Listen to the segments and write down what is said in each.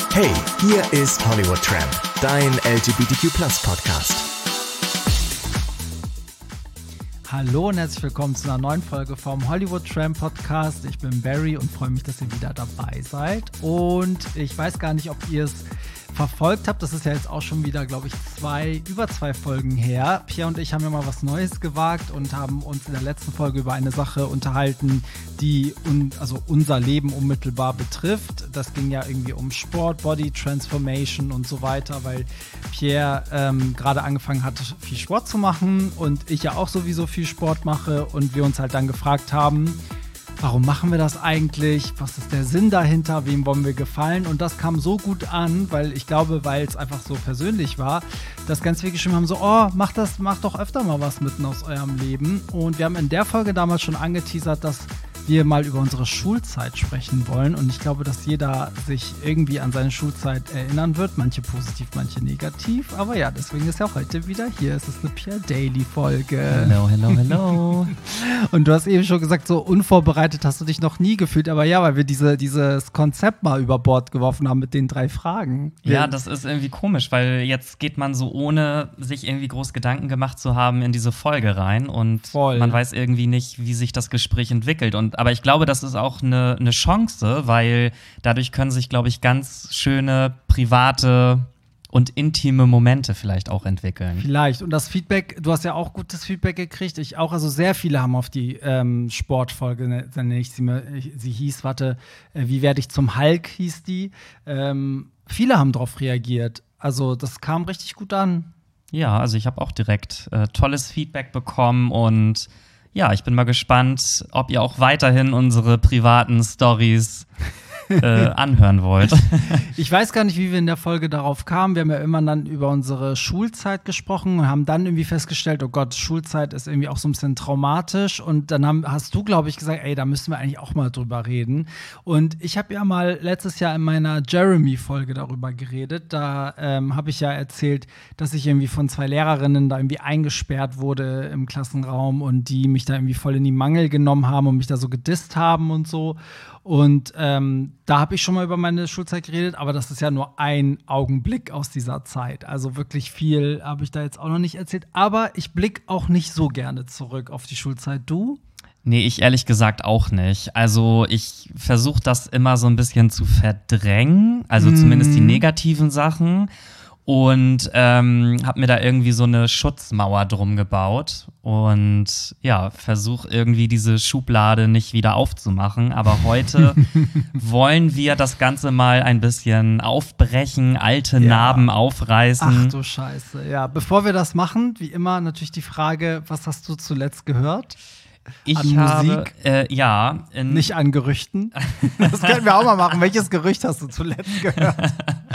Hey, hier ist Hollywood Tramp, dein LGBTQ+-Podcast. Hallo und herzlich willkommen zu einer neuen Folge vom Hollywood Tramp Podcast. Ich bin Barry und freue mich, dass ihr wieder dabei seid. Und ich weiß gar nicht, ob ihr es verfolgt habt. Das ist ja jetzt auch schon wieder, glaube ich, über zwei Folgen her. Pierre und ich haben ja mal was Neues gewagt und haben uns in der letzten Folge über eine Sache unterhalten, die unser Leben unmittelbar betrifft. Das ging ja irgendwie um Sport, Body Transformation und so weiter, weil Pierre gerade angefangen hat, viel Sport zu machen und ich ja auch sowieso viel Sport mache und wir uns halt dann gefragt haben, warum machen wir das eigentlich? Was ist der Sinn dahinter? Wem wollen wir gefallen? Und das kam so gut an, weil es einfach so persönlich war, dass ganz viele geschrieben haben, so, macht doch öfter mal was mitten aus eurem Leben. Und wir haben in der Folge damals schon angeteasert, dass wir mal über unsere Schulzeit sprechen wollen. Und ich glaube, dass jeder sich irgendwie an seine Schulzeit erinnern wird. Manche positiv, manche negativ. Aber ja, deswegen ist ja auch heute wieder hier. Es ist eine Pierre Daily Folge. Hello. Und du hast eben schon gesagt, so unvorbereitet hast du dich noch nie gefühlt. Aber ja, weil wir dieses Konzept mal über Bord geworfen haben mit den 3 Fragen. Ja, das ist irgendwie komisch, weil jetzt geht man so, ohne sich irgendwie groß Gedanken gemacht zu haben, in diese Folge rein. Und man weiß irgendwie nicht, wie sich das Gespräch entwickelt. Aber ich glaube, das ist auch eine Chance, weil dadurch können sich, glaube ich, ganz schöne private und intime Momente vielleicht auch entwickeln. Vielleicht. Und das Feedback, du hast ja auch gutes Feedback gekriegt. Ich auch. Also sehr viele haben auf die Sportfolge, sie hieß, wie werde ich zum Hulk, hieß die. Viele haben darauf reagiert. Also das kam richtig gut an. Ja, also ich habe auch direkt tolles Feedback bekommen und ja, ich bin mal gespannt, ob ihr auch weiterhin unsere privaten Storys anhören wollt. Ich weiß gar nicht, wie wir in der Folge darauf kamen. Wir haben ja immer dann über unsere Schulzeit gesprochen und haben dann irgendwie festgestellt, oh Gott, Schulzeit ist irgendwie auch so ein bisschen traumatisch. Und dann hast du, glaube ich, gesagt, da müssen wir eigentlich auch mal drüber reden. Und ich habe ja mal letztes Jahr in meiner Jeremy-Folge darüber geredet. Da habe ich ja erzählt, dass ich irgendwie von 2 Lehrerinnen da irgendwie eingesperrt wurde im Klassenraum und die mich da irgendwie voll in die Mangel genommen haben und mich da so gedisst haben und so. Und da habe ich schon mal über meine Schulzeit geredet, aber das ist ja nur ein Augenblick aus dieser Zeit. Also wirklich viel habe ich da jetzt auch noch nicht erzählt. Aber ich blicke auch nicht so gerne zurück auf die Schulzeit. Du? Nee, ich ehrlich gesagt auch nicht. Also ich versuche das immer so ein bisschen zu verdrängen, also zumindest die negativen Sachen. Und habe mir da irgendwie so eine Schutzmauer drum gebaut und ja, versuche irgendwie diese Schublade nicht wieder aufzumachen. Aber heute wollen wir das Ganze mal ein bisschen aufbrechen, alte Narben aufreißen. Ach du Scheiße, ja. Bevor wir das machen, wie immer natürlich die Frage, was hast du zuletzt gehört? Ich an habe, Musik? Nicht an Gerüchten. Das können wir auch mal machen. Welches Gerücht hast du zuletzt gehört?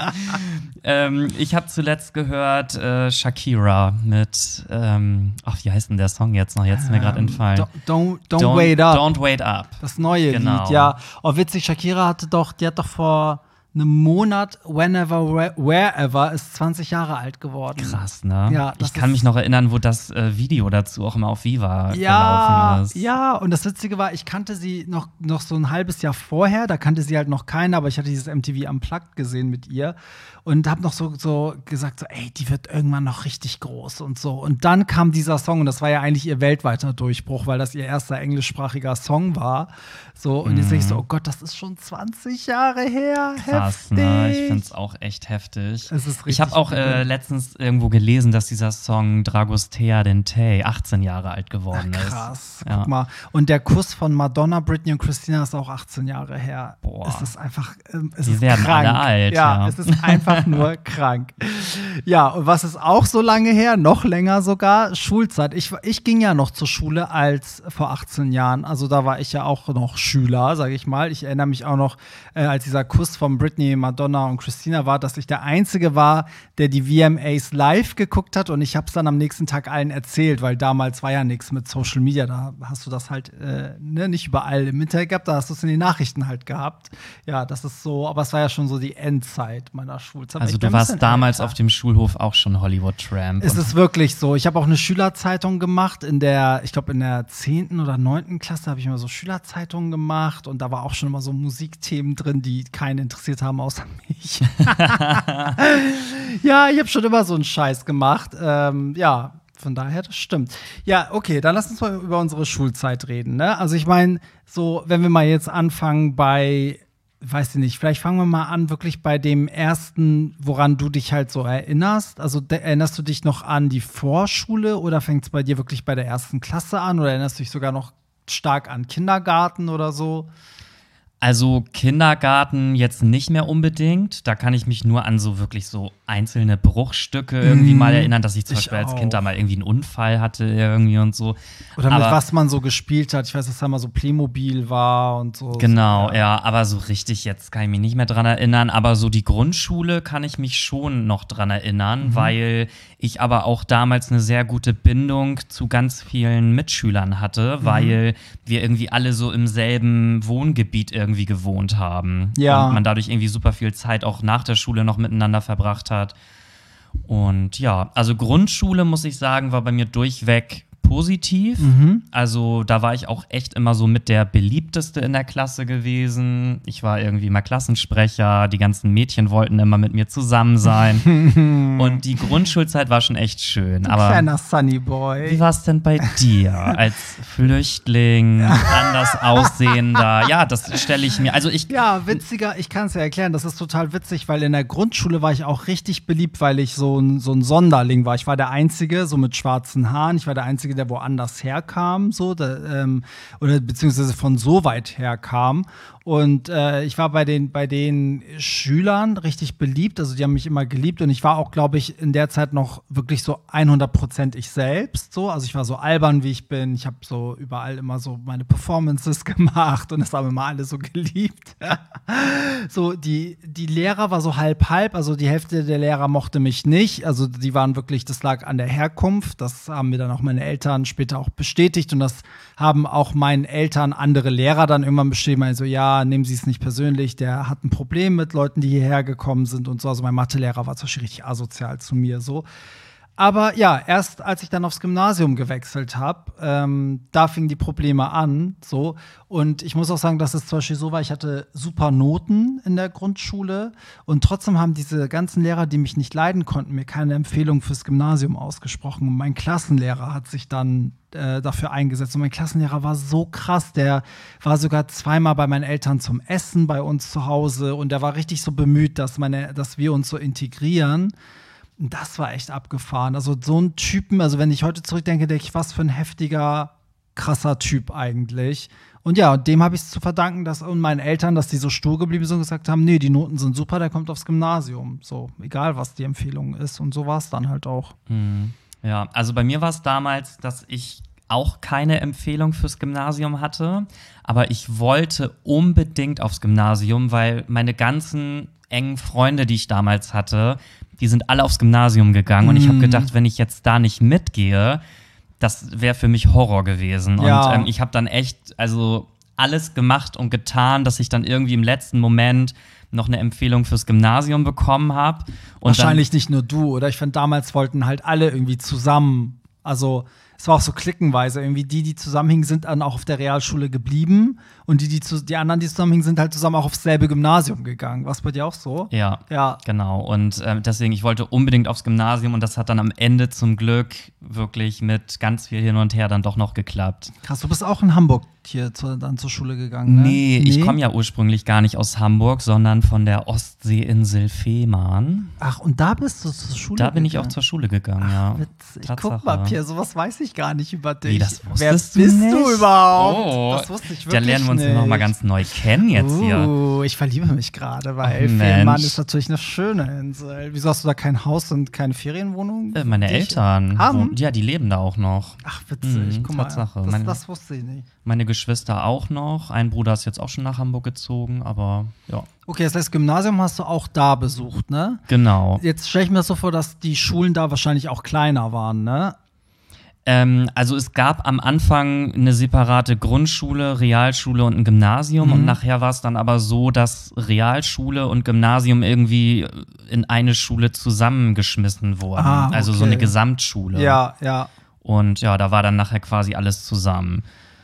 Ich habe zuletzt gehört Shakira mit, wie heißt denn der Song jetzt noch? Jetzt ist mir gerade entfallen. Don't Wait Up. Don't Wait Up. Das neue Lied, ja. Oh, witzig, Shakira die hat doch vor einem Monat, Whenever, Wherever, ist 20 Jahre alt geworden. Krass, ne? Ja, ich kann mich noch erinnern, wo das Video dazu auch immer auf Viva gelaufen ist. Ja, und das Witzige war, ich kannte sie noch so ein halbes Jahr vorher, da kannte sie halt noch keiner, aber ich hatte dieses MTV Unplugged gesehen mit ihr und habe noch so gesagt, die wird irgendwann noch richtig groß und so. Und dann kam dieser Song und das war ja eigentlich ihr weltweiter Durchbruch, weil das ihr erster englischsprachiger Song war. So, und jetzt denke ich so, oh Gott, das ist schon 20 Jahre her. Krass, ne? Ich finde es auch echt heftig. Es ist ich habe auch letztens irgendwo gelesen, dass dieser Song Dragostea Dente 18 Jahre alt geworden ist. Krass, guck mal. Und der Kuss von Madonna, Britney und Christina ist auch 18 Jahre her. Boah. Es ist einfach, Die werden krank. alle alt. Ja, es ist einfach nur krank. Ja, und was ist auch so lange her, noch länger sogar, Schulzeit. Ich ging ja noch zur Schule als vor 18 Jahren. Also da war ich ja auch noch Schüler, sage ich mal. Ich erinnere mich auch noch, als dieser Kuss von Britney, Madonna und Christina war, dass ich der Einzige war, der die VMAs live geguckt hat und ich habe es dann am nächsten Tag allen erzählt, weil damals war ja nichts mit Social Media, da hast du das halt nicht überall im Internet gehabt, da hast du es in den Nachrichten halt gehabt. Ja, das ist so, aber es war ja schon so die Endzeit meiner Schulzeit. Also du warst damals auf dem Schulhof auch schon Hollywood Tramp. Es ist wirklich so. Ich habe auch eine Schülerzeitung gemacht in der 10. oder 9. Klasse habe ich immer so Schülerzeitungen gemacht und da war auch schon immer so Musikthemen drin, die keinen interessiert haben, außer mich. Ja, ich habe schon immer so einen Scheiß gemacht. Ja, von daher, das stimmt. Ja, okay, dann lass uns mal über unsere Schulzeit reden, ne? Also ich meine, so, wenn wir mal jetzt anfangen bei, weiß ich nicht, vielleicht fangen wir mal an wirklich bei dem ersten, woran du dich halt so erinnerst. Also erinnerst du dich noch an die Vorschule oder fängt es bei dir wirklich bei der ersten Klasse an oder erinnerst du dich sogar noch stark an Kindergarten oder so? Also Kindergarten jetzt nicht mehr unbedingt. Da kann ich mich nur an so wirklich so einzelne Bruchstücke irgendwie mal erinnern, dass ich zum Beispiel als Kind da mal irgendwie einen Unfall hatte irgendwie und so. Oder mit was man so gespielt hat. Ich weiß, dass da mal so Playmobil war und so. Genau, ja, aber so richtig jetzt kann ich mich nicht mehr dran erinnern. Aber so die Grundschule kann ich mich schon noch dran erinnern, weil ich aber auch damals eine sehr gute Bindung zu ganz vielen Mitschülern hatte, weil wir irgendwie alle so im selben Wohngebiet irgendwie gewohnt haben. Ja. Und man dadurch irgendwie super viel Zeit auch nach der Schule noch miteinander verbracht hat. Und ja, also Grundschule, muss ich sagen, war bei mir durchweg positiv. Also da war ich auch echt immer so mit der beliebteste in der Klasse gewesen. Ich war irgendwie immer Klassensprecher. Die ganzen Mädchen wollten immer mit mir zusammen sein. Und die Grundschulzeit war schon echt schön. Aber kleiner Sunny Boy. wie war es denn bei dir als Flüchtling, anders aussehender? Ja, das stelle ich mir. Also Ja, witziger, ich kann es ja erklären, das ist total witzig, weil in der Grundschule war ich auch richtig beliebt, weil ich so ein Sonderling war. Ich war der Einzige, so mit schwarzen Haaren, ich war der Einzige, der woanders herkam, so, oder beziehungsweise von so weit herkam. Und ich war bei den Schülern richtig beliebt, also die haben mich immer geliebt und ich war auch, glaube ich, in der Zeit noch wirklich so 100% ich selbst, so. Also ich war so albern, wie ich bin, ich habe so überall immer so meine Performances gemacht und das haben immer alle so geliebt. So, die Lehrer war so halb, also die Hälfte der Lehrer mochte mich nicht, also die waren wirklich, das lag an der Herkunft, das haben mir dann auch meine Eltern später auch bestätigt und das haben auch meinen Eltern andere Lehrer dann irgendwann bestätigt, also ja, nehmen Sie es nicht persönlich, der hat ein Problem mit Leuten, die hierher gekommen sind und so. Also mein Mathelehrer war zum Beispiel richtig asozial zu mir so. Aber ja, erst als ich dann aufs Gymnasium gewechselt habe, da fingen die Probleme an. So. Und ich muss auch sagen, dass es zum Beispiel so war, ich hatte super Noten in der Grundschule und trotzdem haben diese ganzen Lehrer, die mich nicht leiden konnten, mir keine Empfehlung fürs Gymnasium ausgesprochen. Und mein Klassenlehrer hat sich dann dafür eingesetzt. Und mein Klassenlehrer war so krass, der war sogar zweimal bei meinen Eltern zum Essen bei uns zu Hause und der war richtig so bemüht, dass wir uns so integrieren. Das war echt abgefahren. Also so ein Typen, also wenn ich heute zurückdenke, denke ich, was für ein heftiger, krasser Typ eigentlich. Und ja, dem habe ich es zu verdanken, und meinen Eltern, dass die so stur geblieben sind und gesagt haben, nee, die Noten sind super, der kommt aufs Gymnasium. So, egal was die Empfehlung ist. Und so war es dann halt auch. Ja, also bei mir war es damals, dass ich auch keine Empfehlung fürs Gymnasium hatte, aber ich wollte unbedingt aufs Gymnasium, weil meine ganzen engen Freunde, die ich damals hatte, die sind alle aufs Gymnasium gegangen und ich habe gedacht, wenn ich jetzt da nicht mitgehe, das wäre für mich Horror gewesen. Ja. Und ich habe dann echt alles gemacht und getan, dass ich dann irgendwie im letzten Moment noch eine Empfehlung fürs Gymnasium bekommen habe. Wahrscheinlich nicht nur du, oder? Ich fand, damals wollten halt alle irgendwie zusammen, also es war auch so klickenweise, irgendwie die zusammenhingen, sind dann auch auf der Realschule geblieben und die anderen, die zusammenhingen, sind halt zusammen auch aufs selbe Gymnasium gegangen. War es bei dir auch so? Ja, genau. Und deswegen, ich wollte unbedingt aufs Gymnasium und das hat dann am Ende zum Glück wirklich mit ganz viel hin und her dann doch noch geklappt. Krass, du bist auch in Hamburg hier dann zur Schule gegangen, ne? Nee, ich komme ja ursprünglich gar nicht aus Hamburg, sondern von der Ostseeinsel Fehmarn. Ach, und da bist du zur Schule gegangen? Da bin ich auch zur Schule gegangen, ja. Witzig. Guck mal, Pierre, sowas weiß ich gar nicht über dich. Wie, das wusstest Wer bist du du überhaupt? Oh, das wusste ich wirklich da lernen wir uns nicht. noch mal ganz neu kennen jetzt hier. Ich verliebe mich gerade, weil Mensch. Fehmarn ist natürlich eine schöne Insel. Wieso hast du da kein Haus und keine Ferienwohnung? Meine Eltern haben? Ja, die leben da auch noch. Ach, witzig. Guck mal, Tatsache. das wusste ich nicht. Meine Geschwister auch noch. Ein Bruder ist jetzt auch schon nach Hamburg gezogen, aber ja. Okay, das heißt, Gymnasium hast du auch da besucht, ne? Genau. Jetzt stelle ich mir das so vor, dass die Schulen da wahrscheinlich auch kleiner waren, ne? Also es gab am Anfang eine separate Grundschule, Realschule und ein Gymnasium und nachher war es dann aber so, dass Realschule und Gymnasium irgendwie in eine Schule zusammengeschmissen wurden. Also so eine Gesamtschule. Ja. Und ja, da war dann nachher quasi alles zusammen.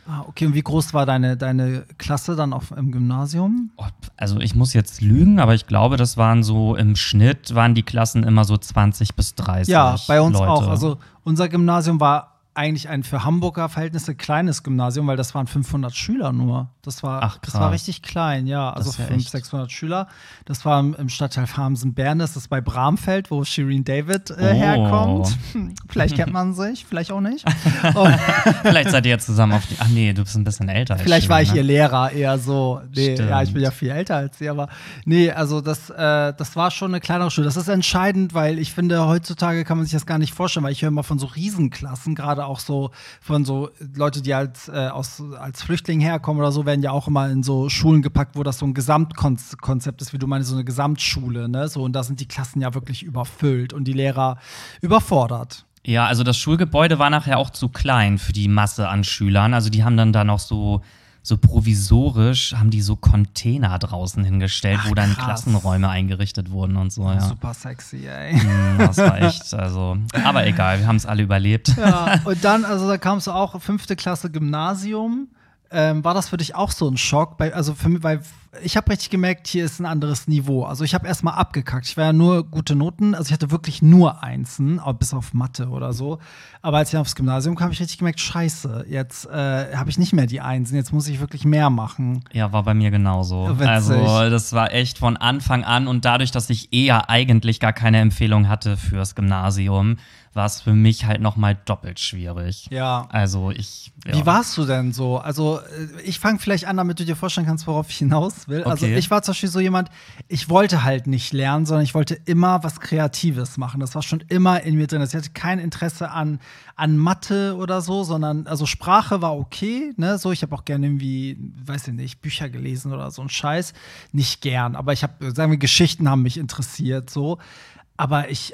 Ah, okay, und wie groß war deine Klasse dann im Gymnasium? Also ich muss jetzt lügen, aber ich glaube, das waren so im Schnitt, waren die Klassen immer so 20 bis 30 Ja, bei uns Leute. auch. Also unser Gymnasium war eigentlich ein für Hamburger Verhältnisse kleines Gymnasium, weil das waren 500 Schüler nur. Das war richtig klein, ja. Also 500, 600 Schüler. Das war im Stadtteil Farmsen-Bern, das ist bei Bramfeld, wo Shirin David herkommt. Vielleicht kennt man sich, vielleicht auch nicht. Vielleicht seid ihr jetzt zusammen auf die. Ach nee, du bist ein bisschen älter. Vielleicht Shirin, war ich ne? ihr Lehrer eher so. Nee, Stimmt. ja, ich bin ja viel älter als sie, aber nee, also das war schon eine kleinere Schule. Das ist entscheidend, weil ich finde, heutzutage kann man sich das gar nicht vorstellen, weil ich höre immer von so Riesenklassen, gerade auch so von so Leute, die als Flüchtling herkommen oder so, werden ja auch immer in so Schulen gepackt, wo das so ein Gesamtkonzept ist, wie du meinst, so eine Gesamtschule, ne? So, und da sind die Klassen ja wirklich überfüllt und die Lehrer überfordert. Ja, also das Schulgebäude war nachher auch zu klein für die Masse an Schülern. Also die haben dann da noch so provisorisch, haben die so Container draußen hingestellt, wo dann krass. Klassenräume eingerichtet wurden und so. Ja. Super sexy, ey. Das war echt, also, aber egal, wir haben es alle überlebt. Ja, und dann, also da kamst du auch 5. Klasse Gymnasium. War das für dich auch so ein Schock? Weil ich habe richtig gemerkt, hier ist ein anderes Niveau. Also ich habe erstmal abgekackt. Ich war ja nur gute Noten, also ich hatte wirklich nur Einsen, bis auf Mathe oder so. Aber als ich aufs Gymnasium kam, habe ich richtig gemerkt, scheiße, jetzt habe ich nicht mehr die Einsen, jetzt muss ich wirklich mehr machen. Ja, war bei mir genauso. Witzig. Also das war echt von Anfang an und dadurch, dass ich eher eigentlich gar keine Empfehlung hatte fürs Gymnasium, war es für mich halt noch mal doppelt schwierig. Ja. Also Wie warst du denn so? Also ich fange vielleicht an, damit du dir vorstellen kannst, worauf ich hinaus will. Okay. Also ich war zum Beispiel so jemand, ich wollte halt nicht lernen, sondern ich wollte immer was Kreatives machen. Das war schon immer in mir drin. Ich hatte kein Interesse an Mathe oder so, sondern also Sprache war okay, ne? So, ich habe auch gerne irgendwie, weiß ich nicht, Bücher gelesen oder so ein Scheiß. Nicht gern, aber sagen wir, Geschichten haben mich interessiert, so. Aber ich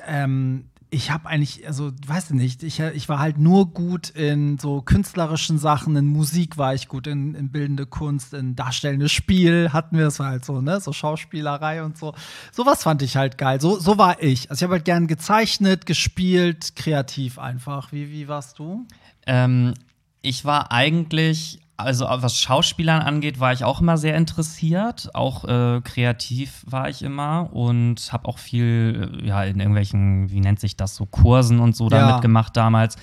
habe eigentlich, also, weiß ich nicht, ich war halt nur gut in so künstlerischen Sachen, in Musik war ich gut, in bildende Kunst, in darstellendes Spiel hatten wir, das war halt so, ne, so Schauspielerei und so. Sowas fand ich halt geil, so war ich. Also ich habe halt gern gezeichnet, gespielt, kreativ einfach. Wie warst du? Ich war eigentlich, also was Schauspielern angeht, war ich auch immer sehr interessiert. Auch kreativ war ich immer und habe auch viel in irgendwelchen, wie nennt sich das, so Kursen und so damit gemacht damals.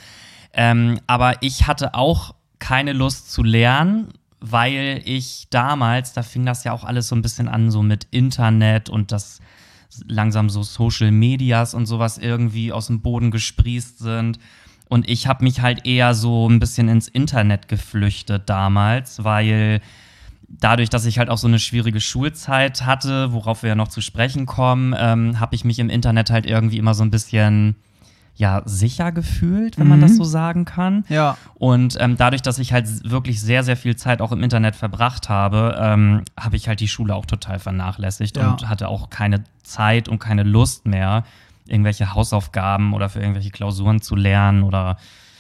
Aber ich hatte auch keine Lust zu lernen, weil ich damals, da fing das ja auch alles so ein bisschen an, so mit Internet und das langsam so Social Medias und sowas irgendwie aus dem Boden gesprießt sind. Und ich habe mich halt eher so ein bisschen ins Internet geflüchtet damals, weil dadurch, dass ich halt auch so eine schwierige Schulzeit hatte, worauf wir ja noch zu sprechen kommen, habe ich mich im Internet halt irgendwie immer so ein bisschen sicher gefühlt, wenn man das so sagen kann. Ja. Und dadurch, dass ich halt wirklich sehr, sehr viel Zeit auch im Internet verbracht habe, habe ich halt die Schule auch total vernachlässigt und hatte auch keine Zeit und keine Lust mehr, irgendwelche Hausaufgaben oder für irgendwelche Klausuren zu lernen oder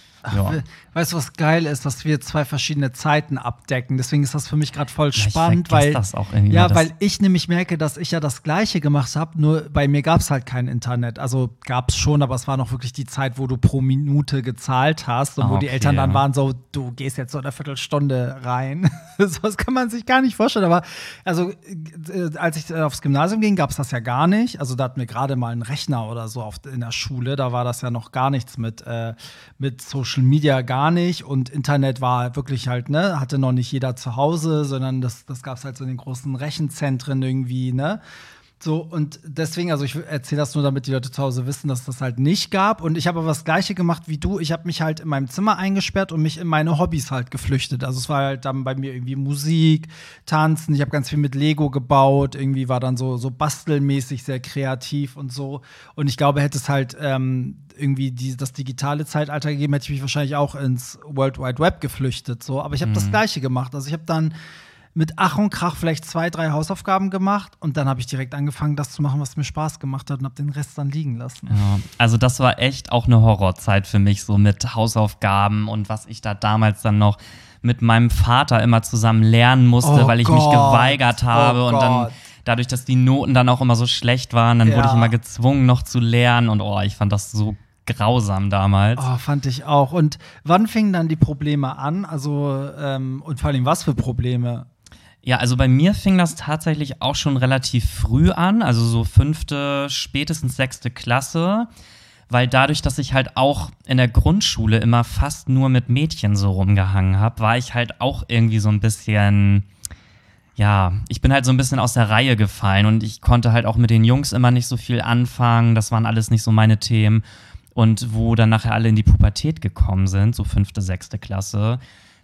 Weißt du, was geil ist, dass wir 2 verschiedene Zeiten abdecken. Deswegen ist das für mich gerade voll spannend, weil ich nämlich merke, dass ich ja das Gleiche gemacht habe, nur bei mir gab es halt kein Internet. Also gab es schon, aber es war noch wirklich die Zeit, wo du pro Minute gezahlt hast und wo die Eltern dann waren so, du gehst jetzt so eine Viertelstunde rein. Das kann man sich gar nicht vorstellen. Aber also als ich aufs Gymnasium ging, gab es das ja gar nicht. Also da hatten wir gerade mal einen Rechner oder so in der Schule. Da war das ja noch gar nichts mit Social Media, gar nicht. Und Internet war wirklich halt, ne, hatte noch nicht jeder zu Hause, sondern das gab es halt so in den großen Rechenzentren irgendwie, ne. So, und deswegen, also ich erzähle das nur, damit die Leute zu Hause wissen, dass das halt nicht gab. Und ich habe aber das Gleiche gemacht wie du. Ich habe mich halt in meinem Zimmer eingesperrt und mich in meine Hobbys halt geflüchtet. Also es war halt dann bei mir irgendwie Musik, Tanzen. Ich habe ganz viel mit Lego gebaut. Irgendwie war dann so bastelmäßig sehr kreativ und so. Und ich glaube, hätte es halt irgendwie das digitale Zeitalter gegeben, hätte ich mich wahrscheinlich auch ins World Wide Web geflüchtet. So. Aber ich habe das Gleiche gemacht. Also ich habe dann mit Ach und Krach vielleicht 2, 3 Hausaufgaben gemacht und dann habe ich direkt angefangen, das zu machen, was mir Spaß gemacht hat und habe den Rest dann liegen lassen. Ja, also das war echt auch eine Horrorzeit für mich, so mit Hausaufgaben und was ich da damals dann noch mit meinem Vater immer zusammen lernen musste, weil ich mich geweigert habe und dann dadurch, dass die Noten dann auch immer so schlecht waren, dann wurde ich immer gezwungen, noch zu lernen und ich fand das so grausam damals. Oh, fand ich auch. Und wann fingen dann die Probleme an? Also, und vor allem, was für Probleme? Ja, also bei mir fing das tatsächlich auch schon relativ früh an, also so 5., spätestens 6. Klasse, weil dadurch, dass ich halt auch in der Grundschule immer fast nur mit Mädchen so rumgehangen habe, war ich halt auch irgendwie so ein bisschen, ja, ich bin halt so ein bisschen aus der Reihe gefallen und ich konnte halt auch mit den Jungs immer nicht so viel anfangen, das waren alles nicht so meine Themen. Und wo dann nachher alle in die Pubertät gekommen sind, so 5., 6. Klasse,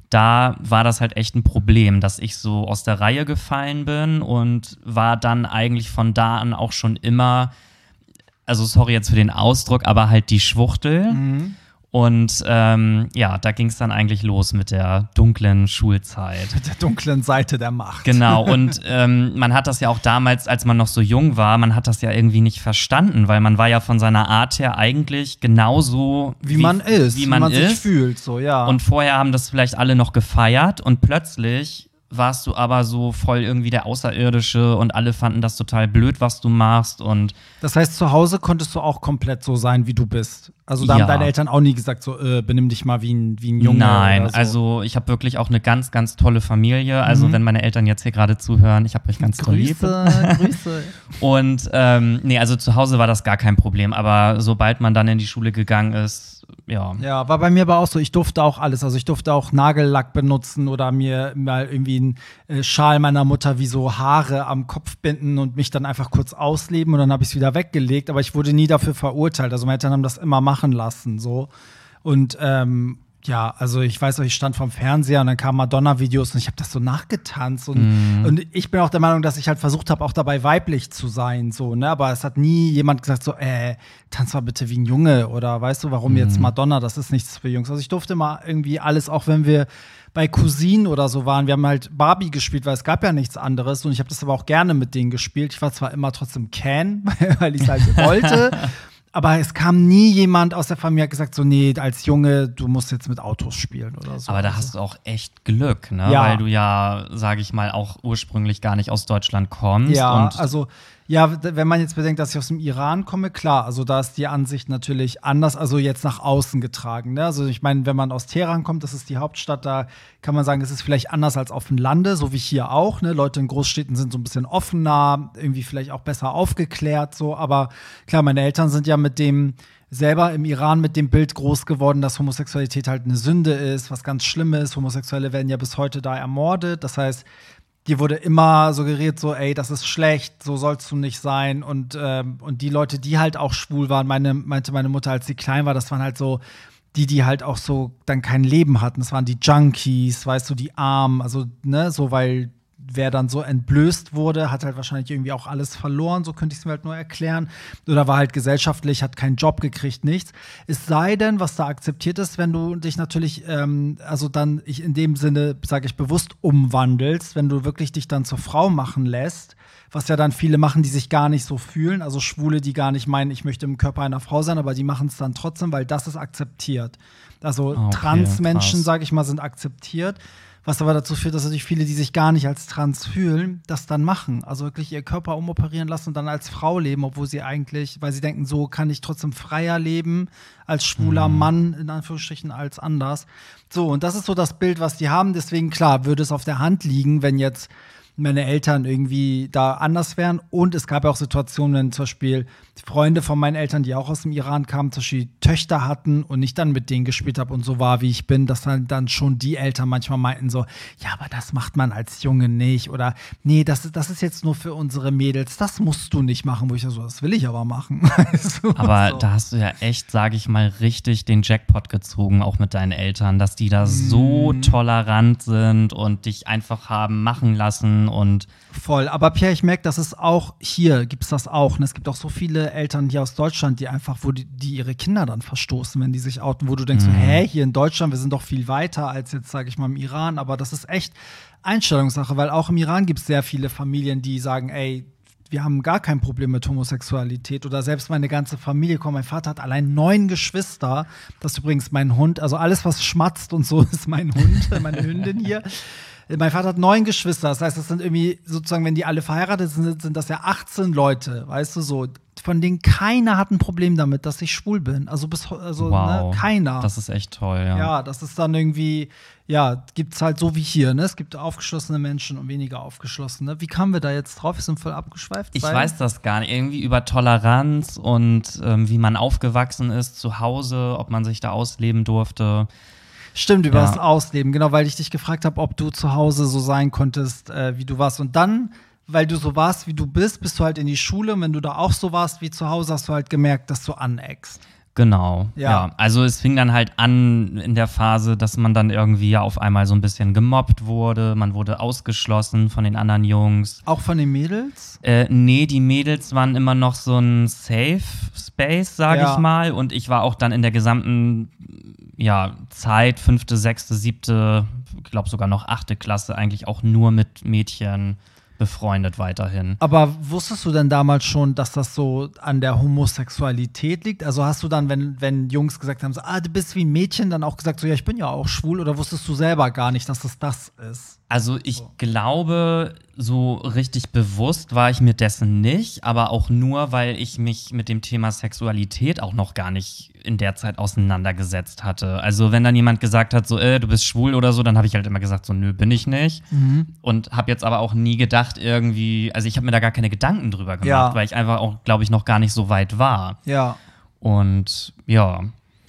da war das halt echt ein Problem, dass ich so aus der Reihe gefallen bin und war dann eigentlich von da an auch schon immer, also sorry jetzt für den Ausdruck, aber halt die Schwuchtel. Mhm. Und ja, da ging es dann eigentlich los mit der dunklen Schulzeit. Mit der dunklen Seite der Macht. Genau, und man hat das ja auch damals, als man noch so jung war, man hat das ja irgendwie nicht verstanden, weil man war ja von seiner Art her eigentlich genauso wie man ist, wie man sich ist. fühlt, so, ja. Und vorher haben das vielleicht alle noch gefeiert und plötzlich warst du aber so voll irgendwie der Außerirdische und alle fanden das total blöd, was du machst. Und das heißt, zu Hause konntest du auch komplett so sein, wie du bist. Also da haben deine Eltern auch nie gesagt, so benimm dich mal wie ein Junge. Nein, oder so. Also ich habe wirklich auch eine ganz, ganz tolle Familie. Also wenn meine Eltern jetzt hier gerade zuhören, ich habe euch ganz doll lieb. Grüße. Und nee, also zu Hause war das gar kein Problem. Aber sobald man dann in die Schule gegangen ist, ja. Ja, war bei mir aber auch so, ich durfte auch alles. Also ich durfte auch Nagellack benutzen oder mir mal irgendwie einen Schal meiner Mutter wie so Haare am Kopf binden und mich dann einfach kurz ausleben und dann habe ich es wieder weggelegt. Aber ich wurde nie dafür verurteilt. Also meine Eltern haben das immer machen lassen, so. Und ja, also ich weiß auch, ich stand vorm Fernseher und dann kamen Madonna-Videos und ich habe das so nachgetanzt. Und ich bin auch der Meinung, dass ich halt versucht habe, auch dabei weiblich zu sein, so, ne? Aber es hat nie jemand gesagt, so, tanz mal bitte wie ein Junge oder weißt du, warum jetzt Madonna, das ist nichts für Jungs. Also ich durfte mal irgendwie alles, auch wenn wir bei Cousinen oder so waren, wir haben halt Barbie gespielt, weil es gab ja nichts anderes und ich habe das aber auch gerne mit denen gespielt. Ich war zwar immer trotzdem Ken, weil ich es halt wollte. Aber es kam nie jemand aus der Familie, hat gesagt, so, nee, als Junge, du musst jetzt mit Autos spielen oder so. Aber da hast du auch echt Glück, ne? Ja. Weil du ja, sage ich mal, auch ursprünglich gar nicht aus Deutschland kommst. Ja, und also, ja, wenn man jetzt bedenkt, dass ich aus dem Iran komme, klar, also da ist die Ansicht natürlich anders, also jetzt nach außen getragen, ne? Also ich meine, wenn man aus Teheran kommt, das ist die Hauptstadt, da kann man sagen, es ist vielleicht anders als auf dem Lande, so wie hier auch, ne? Leute in Großstädten sind so ein bisschen offener, irgendwie vielleicht auch besser aufgeklärt, so, aber klar, meine Eltern sind ja mit dem selber im Iran mit dem Bild groß geworden, dass Homosexualität halt eine Sünde ist, was ganz Schlimmes. Homosexuelle werden ja bis heute da ermordet. Das heißt, dir wurde immer suggeriert, so, ey, das ist schlecht, so sollst du nicht sein. Und die Leute, die halt auch schwul waren, meinte meine Mutter, als sie klein war, das waren halt so die halt auch so dann kein Leben hatten. Das waren die Junkies, weißt du, die Armen, also, ne, so, weil wer dann so entblößt wurde, hat halt wahrscheinlich irgendwie auch alles verloren, so könnte ich es mir halt nur erklären. Oder war halt gesellschaftlich, hat keinen Job gekriegt, nichts. Es sei denn, was da akzeptiert ist, wenn du dich natürlich, also dann in dem Sinne, sage ich bewusst, umwandelst, wenn du wirklich dich dann zur Frau machen lässt, was ja dann viele machen, die sich gar nicht so fühlen, also Schwule, die gar nicht meinen, ich möchte im Körper einer Frau sein, aber die machen es dann trotzdem, weil das ist akzeptiert. Also okay, Transmenschen, krass. sage ich mal, sind akzeptiert. Was aber dazu führt, dass natürlich viele, die sich gar nicht als trans fühlen, das dann machen. Also wirklich ihr Körper umoperieren lassen und dann als Frau leben, obwohl sie eigentlich, weil sie denken, so kann ich trotzdem freier leben als schwuler Mann, in Anführungsstrichen, als anders. So, und das ist so das Bild, was die haben. Deswegen, klar, würde es auf der Hand liegen, wenn jetzt meine Eltern irgendwie da anders wären. Und es gab ja auch Situationen, wenn zum Beispiel Freunde von meinen Eltern, die auch aus dem Iran kamen, zum Beispiel Töchter hatten und ich dann mit denen gespielt habe und so war, wie ich bin, dass dann schon die Eltern manchmal meinten so, ja, aber das macht man als Junge nicht. Oder nee, das ist jetzt nur für unsere Mädels, das musst du nicht machen. Wo ich so, das will ich aber machen. aber so. da hast du ja echt, sage ich mal, richtig den Jackpot gezogen, auch mit deinen Eltern, dass die da so tolerant sind und dich einfach haben machen lassen und voll. Aber Pierre, ich merke, dass es auch hier gibt es das auch. Und es gibt auch so viele Eltern hier aus Deutschland, die einfach, wo die ihre Kinder dann verstoßen, wenn die sich outen, wo du denkst, so, hä, hier in Deutschland, wir sind doch viel weiter als jetzt, sage ich mal, im Iran. Aber das ist echt Einstellungssache, weil auch im Iran gibt es sehr viele Familien, die sagen, ey, wir haben gar kein Problem mit Homosexualität oder selbst meine ganze Familie, mein Vater hat allein 9 Geschwister, das ist übrigens mein Hund, also alles, was schmatzt und so, ist mein Hund, meine Hündin hier. Mein Vater hat 9 Geschwister, das heißt, das sind irgendwie sozusagen, wenn die alle verheiratet sind, sind das ja 18 Leute, weißt du, so von denen keiner hat ein Problem damit, dass ich schwul bin. Also Wow. Keiner. Das ist echt toll, ja. Ja, das ist dann irgendwie, ja, gibt's halt so wie hier, ne? Es gibt aufgeschlossene Menschen und weniger aufgeschlossene. Wie kamen wir da jetzt drauf? Wir sind voll abgeschweift. Ich weiß das gar nicht. Irgendwie über Toleranz und wie man aufgewachsen ist zu Hause, ob man sich da ausleben durfte. Stimmt, über Ja. das Ausleben, genau, weil ich dich gefragt habe, ob du zu Hause so sein konntest, wie du warst. Und dann, weil du so warst, wie du bist du halt in die Schule. Und wenn du da auch so warst wie zu Hause, hast du halt gemerkt, dass du aneckst. Genau, Ja. ja. Also es fing dann halt an in der Phase, dass man dann irgendwie ja auf einmal so ein bisschen gemobbt wurde. Man wurde ausgeschlossen von den anderen Jungs. Auch von den Mädels? Nee, die Mädels waren immer noch so ein Safe Space, sage Ja. ich mal. Und ich war auch dann in der gesamten Zeit, 5., 6., 7., ich glaube sogar noch 8. Klasse, eigentlich auch nur mit Mädchen befreundet weiterhin. Aber wusstest du denn damals schon, dass das so an der Homosexualität liegt? Also hast du dann, wenn Jungs gesagt haben, so, du bist wie ein Mädchen, dann auch gesagt, so, ja, ich bin ja auch schwul, oder wusstest du selber gar nicht, dass das ist? Also ich glaube, so richtig bewusst war ich mir dessen nicht, aber auch nur, weil ich mich mit dem Thema Sexualität auch noch gar nicht in der Zeit auseinandergesetzt hatte. Also wenn dann jemand gesagt hat, so, du bist schwul oder so, dann habe ich halt immer gesagt, so, nö, bin ich nicht. Und habe jetzt aber auch nie gedacht irgendwie, also ich habe mir da gar keine Gedanken drüber gemacht, Ja. weil ich einfach auch, glaube ich, noch gar nicht so weit war. Ja. Und ja,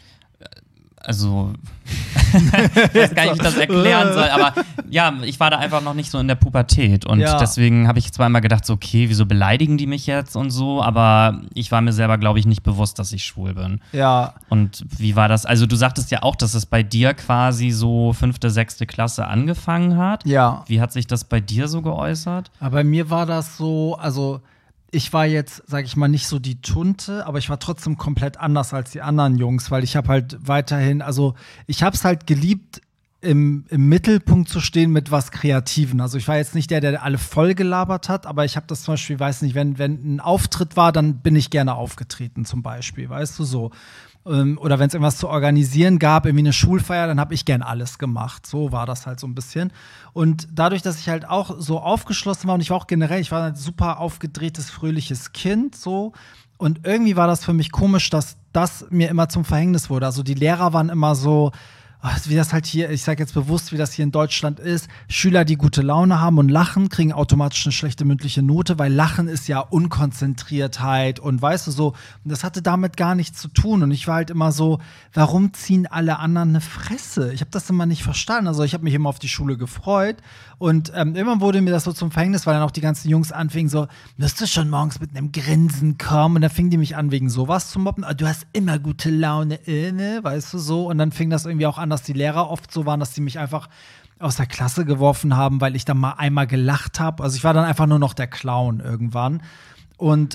also ich weiß gar nicht, wie ich das erklären soll, aber ja, ich war da einfach noch nicht so in der Pubertät und Ja. deswegen habe ich zwar immer gedacht, so, okay, wieso beleidigen die mich jetzt und so, aber ich war mir selber, glaube ich, nicht bewusst, dass ich schwul bin. Ja. Und wie war das? Also du sagtest ja auch, dass es bei dir quasi so 5., 6. Klasse angefangen hat. Ja. Wie hat sich das bei dir so geäußert? Aber bei mir war das so, also ich war jetzt, sag ich mal, nicht so die Tunte, aber ich war trotzdem komplett anders als die anderen Jungs, weil ich habe halt weiterhin, also ich habe es halt geliebt, im Mittelpunkt zu stehen mit was Kreativen. Also ich war jetzt nicht der alle voll gelabert hat, aber ich habe das zum Beispiel, weiß nicht, wenn ein Auftritt war, dann bin ich gerne aufgetreten zum Beispiel, weißt du, so. Oder wenn es irgendwas zu organisieren gab, irgendwie eine Schulfeier, dann habe ich gern alles gemacht. So war das halt so ein bisschen. Und dadurch, dass ich halt auch so aufgeschlossen war und ich war auch generell, ich war ein super aufgedrehtes, fröhliches Kind, so. Und irgendwie war das für mich komisch, dass das mir immer zum Verhängnis wurde. Also die Lehrer waren immer so, wie das halt hier, ich sage jetzt bewusst, wie das hier in Deutschland ist, Schüler, die gute Laune haben und lachen, kriegen automatisch eine schlechte mündliche Note, weil Lachen ist ja Unkonzentriertheit und weißt du so, und das hatte damit gar nichts zu tun und ich war halt immer so, warum ziehen alle anderen eine Fresse? Ich habe das immer nicht verstanden, also ich habe mich immer auf die Schule gefreut und irgendwann wurde mir das so zum Verhängnis, weil dann auch die ganzen Jungs anfingen so, müsst du schon morgens mit einem Grinsen kommen und dann fingen die mich an wegen sowas zu mobben, du hast immer gute Laune, ne? Weißt du so, und dann fing das irgendwie auch an, dass die Lehrer oft so waren, dass die mich einfach aus der Klasse geworfen haben, weil ich dann mal einmal gelacht habe. Also ich war dann einfach nur noch der Clown irgendwann. Und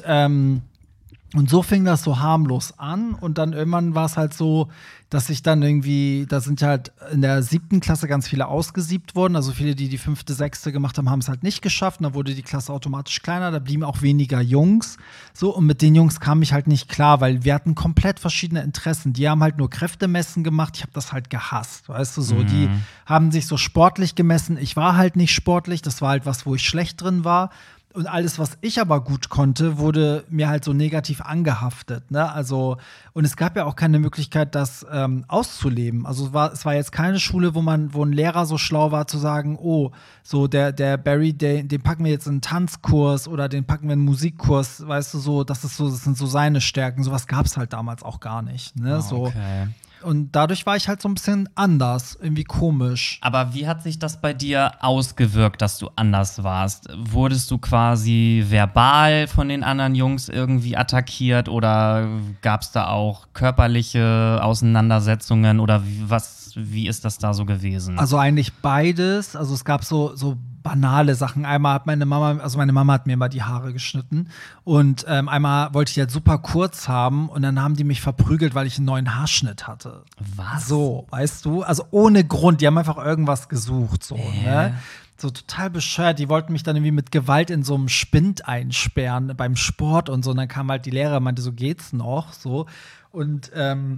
so fing das so harmlos an. Und dann irgendwann war es halt so, dass ich dann irgendwie, da sind ja halt in der 7. Klasse ganz viele ausgesiebt worden. Also viele, die 5., 6. gemacht haben, haben es halt nicht geschafft. Und da wurde die Klasse automatisch kleiner. Da blieben auch weniger Jungs. So, und mit den Jungs kam ich halt nicht klar, weil wir hatten komplett verschiedene Interessen. Die haben halt nur Kräftemessen gemacht. Ich habe das halt gehasst, weißt du so. Die haben sich so sportlich gemessen. Ich war halt nicht sportlich. Das war halt was, wo ich schlecht drin war. Und alles, was ich aber gut konnte, wurde mir halt so negativ angehaftet. Ne? Also, und es gab ja auch keine Möglichkeit, das auszuleben. Also es war jetzt keine Schule, wo ein Lehrer so schlau war zu sagen, oh, so der Barry, den packen wir jetzt in einen Tanzkurs oder den packen wir in einen Musikkurs, weißt du, so, das sind so seine Stärken. Sowas gab es halt damals auch gar nicht. Ne? So. Okay. Und dadurch war ich halt so ein bisschen anders, irgendwie komisch. Aber wie hat sich das bei dir ausgewirkt, dass du anders warst? Wurdest du quasi verbal von den anderen Jungs irgendwie attackiert oder gab es da auch körperliche Auseinandersetzungen oder wie ist das da so gewesen? Also eigentlich beides. Also es gab so banale Sachen. Einmal hat meine Mama hat mir immer die Haare geschnitten und einmal wollte ich die halt super kurz haben und dann haben die mich verprügelt, weil ich einen neuen Haarschnitt hatte. Was? So, weißt du? Also ohne Grund. Die haben einfach irgendwas gesucht, so, ne? So total bescheuert. Die wollten mich dann irgendwie mit Gewalt in so einem Spind einsperren beim Sport und so. Und dann kam halt die Lehrerin, meinte, so geht's noch, so. Und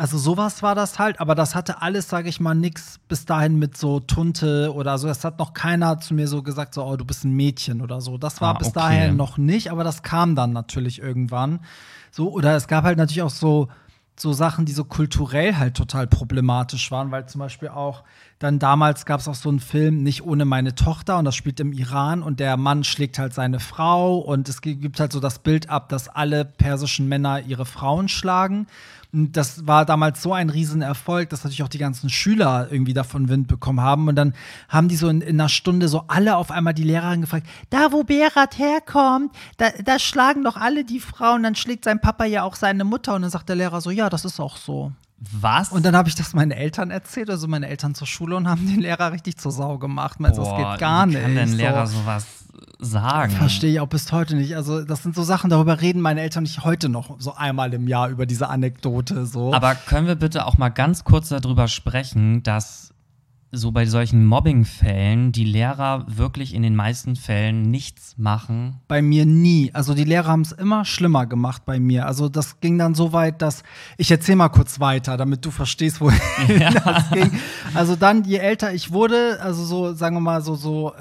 Also sowas war das halt, aber das hatte alles, sage ich mal, nix bis dahin mit so Tunte oder so. Es hat noch keiner zu mir so gesagt, so, oh, du bist ein Mädchen oder so. Das war bis dahin noch nicht, aber das kam dann natürlich irgendwann. So, oder es gab halt natürlich auch so Sachen, die so kulturell halt total problematisch waren, weil zum Beispiel auch dann damals gab es auch so einen Film, Nicht ohne meine Tochter, und das spielt im Iran und der Mann schlägt halt seine Frau und es gibt halt so das Bild ab, dass alle persischen Männer ihre Frauen schlagen. Und das war damals so ein Riesenerfolg, dass natürlich auch die ganzen Schüler irgendwie davon Wind bekommen haben. Und dann haben die so in einer Stunde so alle auf einmal die Lehrerin gefragt, da wo Berat herkommt, da schlagen doch alle die Frauen, dann schlägt sein Papa ja auch seine Mutter. Und dann sagt der Lehrer so, ja, das ist auch so. Was? Und dann habe ich das meinen Eltern erzählt, also meine Eltern zur Schule, und haben den Lehrer richtig zur Sau gemacht. Also, das geht gar nicht. Wie kann denn Lehrer sowas sagen? Verstehe ich auch bis heute nicht. Also das sind so Sachen, darüber reden meine Eltern nicht heute noch so einmal im Jahr über diese Anekdote. So. Aber können wir bitte auch mal ganz kurz darüber sprechen, dass so bei solchen Mobbing-Fällen die Lehrer wirklich in den meisten Fällen nichts machen? Bei mir nie. Also die Lehrer haben es immer schlimmer gemacht bei mir. Also das ging dann so weit, dass ich erzähle mal kurz weiter, damit du verstehst, wohin das ging. Also dann, je älter ich wurde, also so, sagen wir mal, so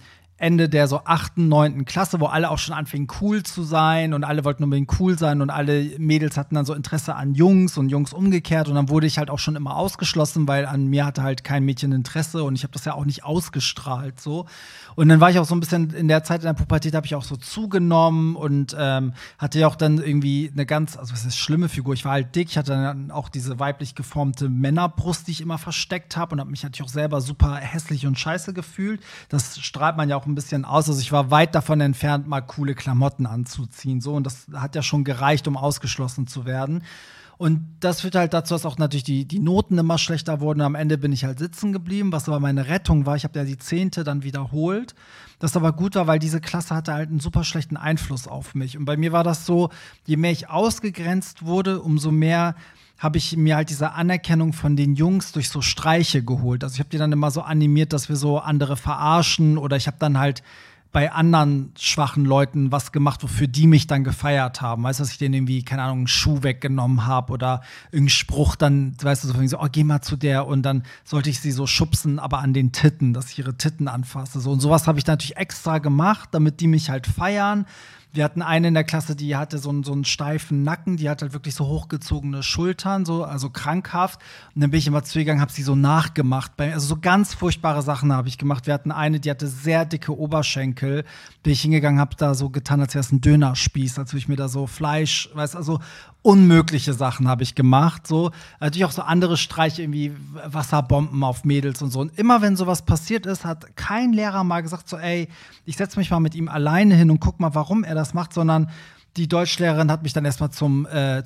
Ende der so 8., 9. Klasse, wo alle auch schon anfingen cool zu sein und alle wollten unbedingt cool sein und alle Mädels hatten dann so Interesse an Jungs und Jungs umgekehrt und dann wurde ich halt auch schon immer ausgeschlossen, weil an mir hatte halt kein Mädchen Interesse und ich habe das ja auch nicht ausgestrahlt so. Und dann war ich auch so ein bisschen in der Zeit in der Pubertät, habe ich auch so zugenommen und hatte ja auch dann irgendwie eine ganz, also was ist schlimme Figur, ich war halt dick, ich hatte dann auch diese weiblich geformte Männerbrust, die ich immer versteckt habe und habe mich natürlich auch selber super hässlich und scheiße gefühlt. Das strahlt man ja auch ein bisschen aus. Also ich war weit davon entfernt, mal coole Klamotten anzuziehen. So. Und das hat ja schon gereicht, um ausgeschlossen zu werden. Und das führt halt dazu, dass auch natürlich die Noten immer schlechter wurden. Am Ende bin ich halt sitzen geblieben, was aber meine Rettung war. Ich habe ja die 10. dann wiederholt. Das aber gut war, weil diese Klasse hatte halt einen super schlechten Einfluss auf mich. Und bei mir war das so, je mehr ich ausgegrenzt wurde, umso mehr habe ich mir halt diese Anerkennung von den Jungs durch so Streiche geholt. Also ich habe die dann immer so animiert, dass wir so andere verarschen oder ich habe dann halt bei anderen schwachen Leuten was gemacht, wofür die mich dann gefeiert haben. Weißt du, dass ich denen irgendwie, keine Ahnung, einen Schuh weggenommen habe oder irgendeinen Spruch dann, weißt du, so, oh, geh mal zu der und dann sollte ich sie so schubsen, aber an den Titten, dass ich ihre Titten anfasse. So. Und sowas habe ich natürlich extra gemacht, damit die mich halt feiern. Wir hatten eine in der Klasse, die hatte so einen steifen Nacken, die hat halt wirklich so hochgezogene Schultern, so, also krankhaft. Und dann bin ich immer zu ihr gegangen, habe sie so nachgemacht. Also so ganz furchtbare Sachen habe ich gemacht. Wir hatten eine, die hatte sehr dicke Oberschenkel. Bin ich hingegangen, habe da so getan, als wäre es ein Dönerspieß, als würde ich mir da so Fleisch, weißt du, also unmögliche Sachen habe ich gemacht. So. Natürlich auch so andere Streiche, irgendwie Wasserbomben auf Mädels und so. Und immer wenn sowas passiert ist, hat kein Lehrer mal gesagt, so, ey, ich setze mich mal mit ihm alleine hin und guck mal, warum er das macht, sondern die Deutschlehrerin hat mich dann erstmal zum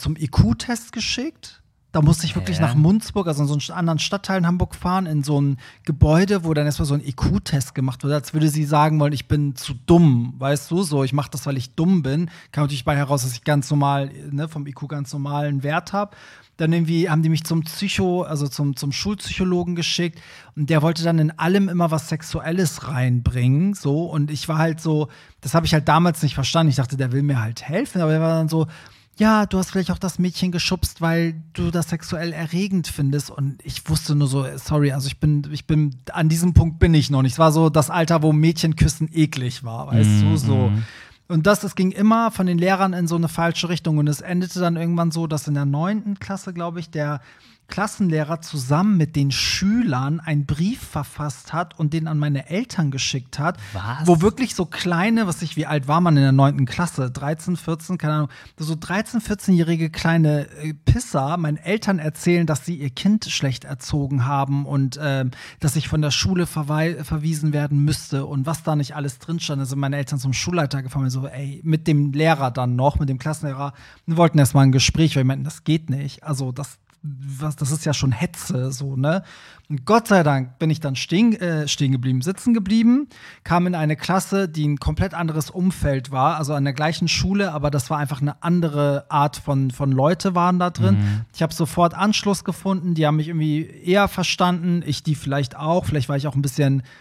IQ-Test geschickt. Da musste ich wirklich nach Munzburg, also in so einen anderen Stadtteil in Hamburg fahren, in so ein Gebäude, wo dann erstmal so ein IQ-Test gemacht wurde, als würde sie sagen wollen, ich bin zu dumm, weißt du, so, ich mache das, weil ich dumm bin. Kam natürlich bei heraus, dass ich ganz normal, ne, vom IQ ganz normalen Wert habe. Dann irgendwie haben die mich zum zum Schulpsychologen geschickt und der wollte dann in allem immer was Sexuelles reinbringen, so, und ich war halt so, das habe ich halt damals nicht verstanden. Ich dachte, der will mir halt helfen, aber der war dann so, ja, du hast vielleicht auch das Mädchen geschubst, weil du das sexuell erregend findest. Und ich wusste nur so, sorry, also ich bin an diesem Punkt bin ich noch nicht. Es war so das Alter, wo Mädchenküssen eklig war, weißt du, so. Und das ging immer von den Lehrern in so eine falsche Richtung. Und es endete dann irgendwann so, dass in der 9. Klasse, glaube ich, der Klassenlehrer zusammen mit den Schülern einen Brief verfasst hat und den an meine Eltern geschickt hat. Was? Wo wirklich so kleine, wie alt war man in der 9. Klasse? 13, 14, keine Ahnung. So 13-, 14-jährige kleine Pisser meinen Eltern erzählen, dass sie ihr Kind schlecht erzogen haben und dass ich von der Schule verwiesen werden müsste und was da nicht alles drin stand. Also meine Eltern zum Schulleiter gefahren und so, ey, mit dem Lehrer dann noch, mit dem Klassenlehrer. Wir wollten erst mal ein Gespräch, weil wir meinten, das geht nicht. Also das ist ja schon Hetze, so, ne? Und Gott sei Dank bin ich dann sitzen geblieben, kam in eine Klasse, die ein komplett anderes Umfeld war, also an der gleichen Schule, aber das war einfach eine andere Art von Leute waren da drin. Ich habe sofort Anschluss gefunden, die haben mich irgendwie eher verstanden, ich die vielleicht auch, vielleicht war ich auch ein bisschen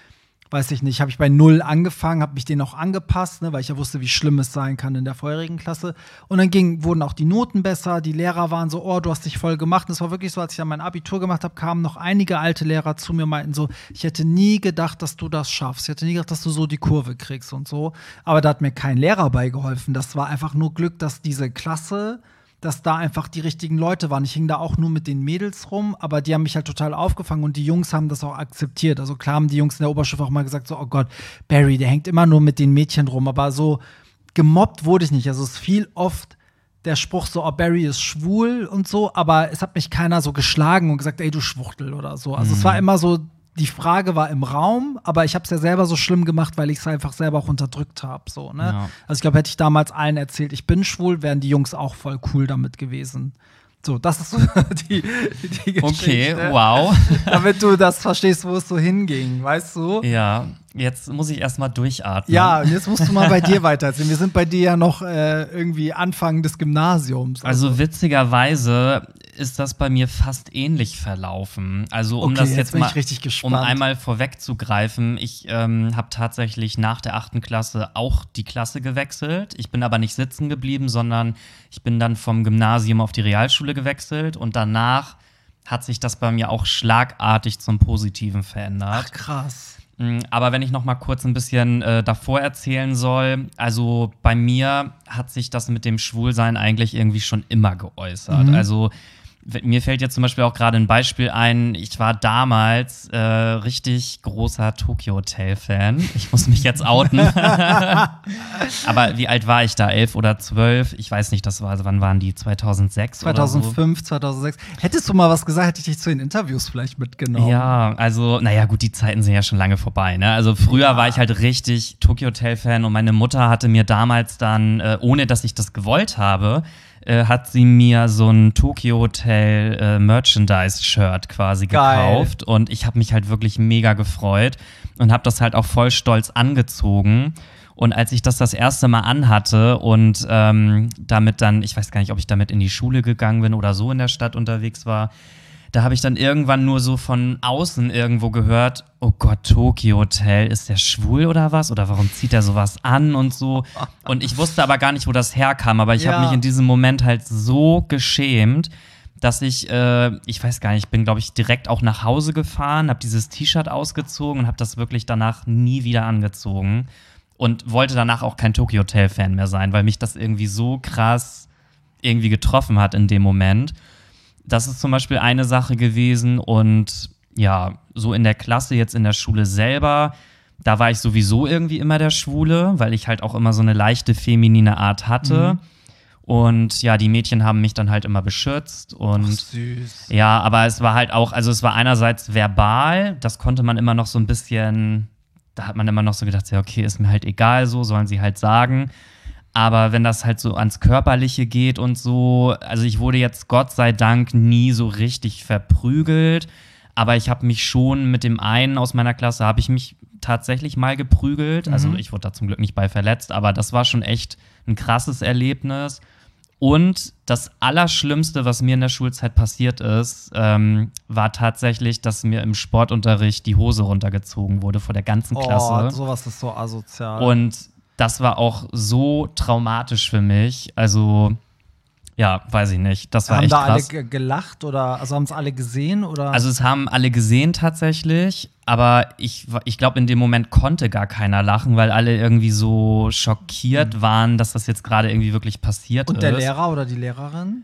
weiß ich nicht, habe ich bei 0 angefangen, habe mich denen auch angepasst, ne, weil ich ja wusste, wie schlimm es sein kann in der vorherigen Klasse. Und dann wurden auch die Noten besser, die Lehrer waren so, oh, du hast dich voll gemacht. Und es war wirklich so, als ich dann mein Abitur gemacht habe, kamen noch einige alte Lehrer zu mir und meinten so, ich hätte nie gedacht, dass du das schaffst. Ich hätte nie gedacht, dass du so die Kurve kriegst und so. Aber da hat mir kein Lehrer beigeholfen. Das war einfach nur Glück, dass diese Klasse, dass da einfach die richtigen Leute waren. Ich hing da auch nur mit den Mädels rum, aber die haben mich halt total aufgefangen und die Jungs haben das auch akzeptiert. Also klar haben die Jungs in der Oberstufe auch mal gesagt so, oh Gott, Barry, der hängt immer nur mit den Mädchen rum, aber so gemobbt wurde ich nicht. Also es fiel oft der Spruch so, oh, Barry ist schwul und so, aber es hat mich keiner so geschlagen und gesagt, ey, du Schwuchtel oder so. Also es war immer so, die Frage war im Raum, aber ich habe es ja selber so schlimm gemacht, weil ich es einfach selber auch unterdrückt habe. So, ne? Ja. Also ich glaube, hätte ich damals allen erzählt, ich bin schwul, wären die Jungs auch voll cool damit gewesen. So, das ist so die Geschichte. Okay, wow. Damit du das verstehst, wo es so hinging, weißt du? Ja, jetzt muss ich erstmal durchatmen. Ja, und jetzt musst du mal bei dir weitererzählen. Wir sind bei dir ja noch irgendwie Anfang des Gymnasiums. Also witzigerweise ist das bei mir fast ähnlich verlaufen. Also um Okay, das jetzt jetzt bin mal, ich richtig gespannt. um einmal vorwegzugreifen, ich habe tatsächlich nach der 8. Klasse auch die Klasse gewechselt. Ich bin aber nicht sitzen geblieben, sondern ich bin dann vom Gymnasium auf die Realschule gewechselt und danach hat sich das bei mir auch schlagartig zum Positiven verändert. Ach, krass. Aber wenn ich noch mal kurz ein bisschen davor erzählen soll, also bei mir hat sich das mit dem Schwulsein eigentlich irgendwie schon immer geäußert. Also mir fällt jetzt zum Beispiel auch gerade ein Beispiel ein. Ich war damals richtig großer Tokyo Hotel-Fan. Ich muss mich jetzt outen. Aber wie alt war ich da? 11 oder 12? Ich weiß nicht, wann waren die? 2006 2005, oder so? 2006. Hättest du mal was gesagt, hätte ich dich zu den Interviews vielleicht mitgenommen. Ja, also, naja, gut, die Zeiten sind ja schon lange vorbei, ne? Also früher war ich halt richtig Tokyo Hotel-Fan und meine Mutter hatte mir damals dann, ohne dass ich das gewollt habe, hat sie mir so ein Tokyo Hotel Merchandise-Shirt quasi gekauft. Und ich habe mich halt wirklich mega gefreut und habe das halt auch voll stolz angezogen. Und als ich das erste Mal anhatte und damit dann, ich weiß gar nicht, ob ich damit in die Schule gegangen bin oder so in der Stadt unterwegs war, da habe ich dann irgendwann nur so von außen irgendwo gehört, oh Gott, Tokyo Hotel, ist der schwul oder was? Oder warum zieht er sowas an und so? Und ich wusste aber gar nicht, wo das herkam, aber ich habe mich in diesem Moment halt so geschämt, dass ich weiß gar nicht, ich bin, glaube ich, direkt auch nach Hause gefahren, habe dieses T-Shirt ausgezogen und habe das wirklich danach nie wieder angezogen und wollte danach auch kein Tokyo Hotel-Fan mehr sein, weil mich das irgendwie so krass irgendwie getroffen hat in dem Moment. Das ist zum Beispiel eine Sache gewesen und ja, so in der Klasse, jetzt in der Schule selber, da war ich sowieso irgendwie immer der Schwule, weil ich halt auch immer so eine leichte feminine Art hatte. Und ja, die Mädchen haben mich dann halt immer beschützt und süß. Ja, aber es war halt auch, also es war einerseits verbal, das konnte man immer noch so ein bisschen, da hat man immer noch so gedacht, ja, okay, ist mir halt egal, so sollen sie halt sagen. Aber wenn das halt so ans Körperliche geht und so, also ich wurde jetzt Gott sei Dank nie so richtig verprügelt, aber ich habe mich schon mit dem einen aus meiner Klasse, habe ich mich tatsächlich mal geprügelt. Also ich wurde da zum Glück nicht bei verletzt, aber das war schon echt ein krasses Erlebnis. Und das Allerschlimmste, was mir in der Schulzeit passiert ist, war tatsächlich, dass mir im Sportunterricht die Hose runtergezogen wurde vor der ganzen Klasse. Oh, sowas ist so asozial. Und das war auch so traumatisch für mich. Also, ja, weiß ich nicht. Das war haben echt da krass. alle gelacht oder also haben es alle gesehen oder? Also es haben alle gesehen tatsächlich, aber ich glaube, in dem Moment konnte gar keiner lachen, weil alle irgendwie so schockiert waren, dass das jetzt gerade irgendwie wirklich passiert ist. Und der Lehrer oder die Lehrerin?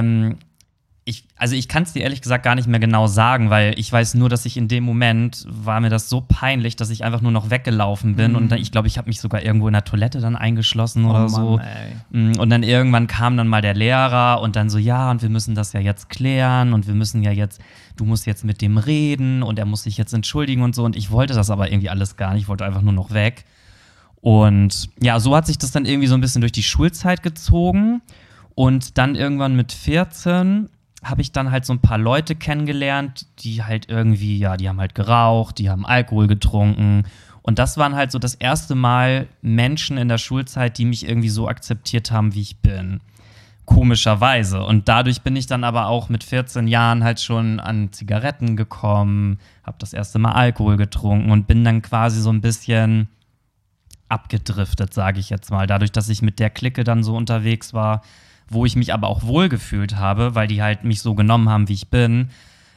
Ich kann es dir ehrlich gesagt gar nicht mehr genau sagen, weil ich weiß nur, dass ich in dem Moment, war mir das so peinlich, dass ich einfach nur noch weggelaufen bin und dann, ich glaube, ich habe mich sogar irgendwo in der Toilette dann eingeschlossen oder so. Ey. Und dann irgendwann kam dann mal der Lehrer und dann so, ja, und wir müssen das ja jetzt klären und wir müssen ja jetzt, du musst jetzt mit dem reden und er muss sich jetzt entschuldigen und so und ich wollte das aber irgendwie alles gar nicht, ich wollte einfach nur noch weg. Und ja, so hat sich das dann irgendwie so ein bisschen durch die Schulzeit gezogen und dann irgendwann mit 14 habe ich dann halt so ein paar Leute kennengelernt, die halt irgendwie, ja, die haben halt geraucht, die haben Alkohol getrunken. Und das waren halt so das erste Mal Menschen in der Schulzeit, die mich irgendwie so akzeptiert haben, wie ich bin. komischerweise. Und dadurch bin ich dann aber auch mit 14 Jahren halt schon an Zigaretten gekommen, habe das erste Mal Alkohol getrunken und bin dann quasi so ein bisschen abgedriftet, sage ich jetzt mal. Dadurch, dass ich mit der Clique dann so unterwegs war, wo ich mich aber auch wohlgefühlt habe, weil die halt mich so genommen haben, wie ich bin,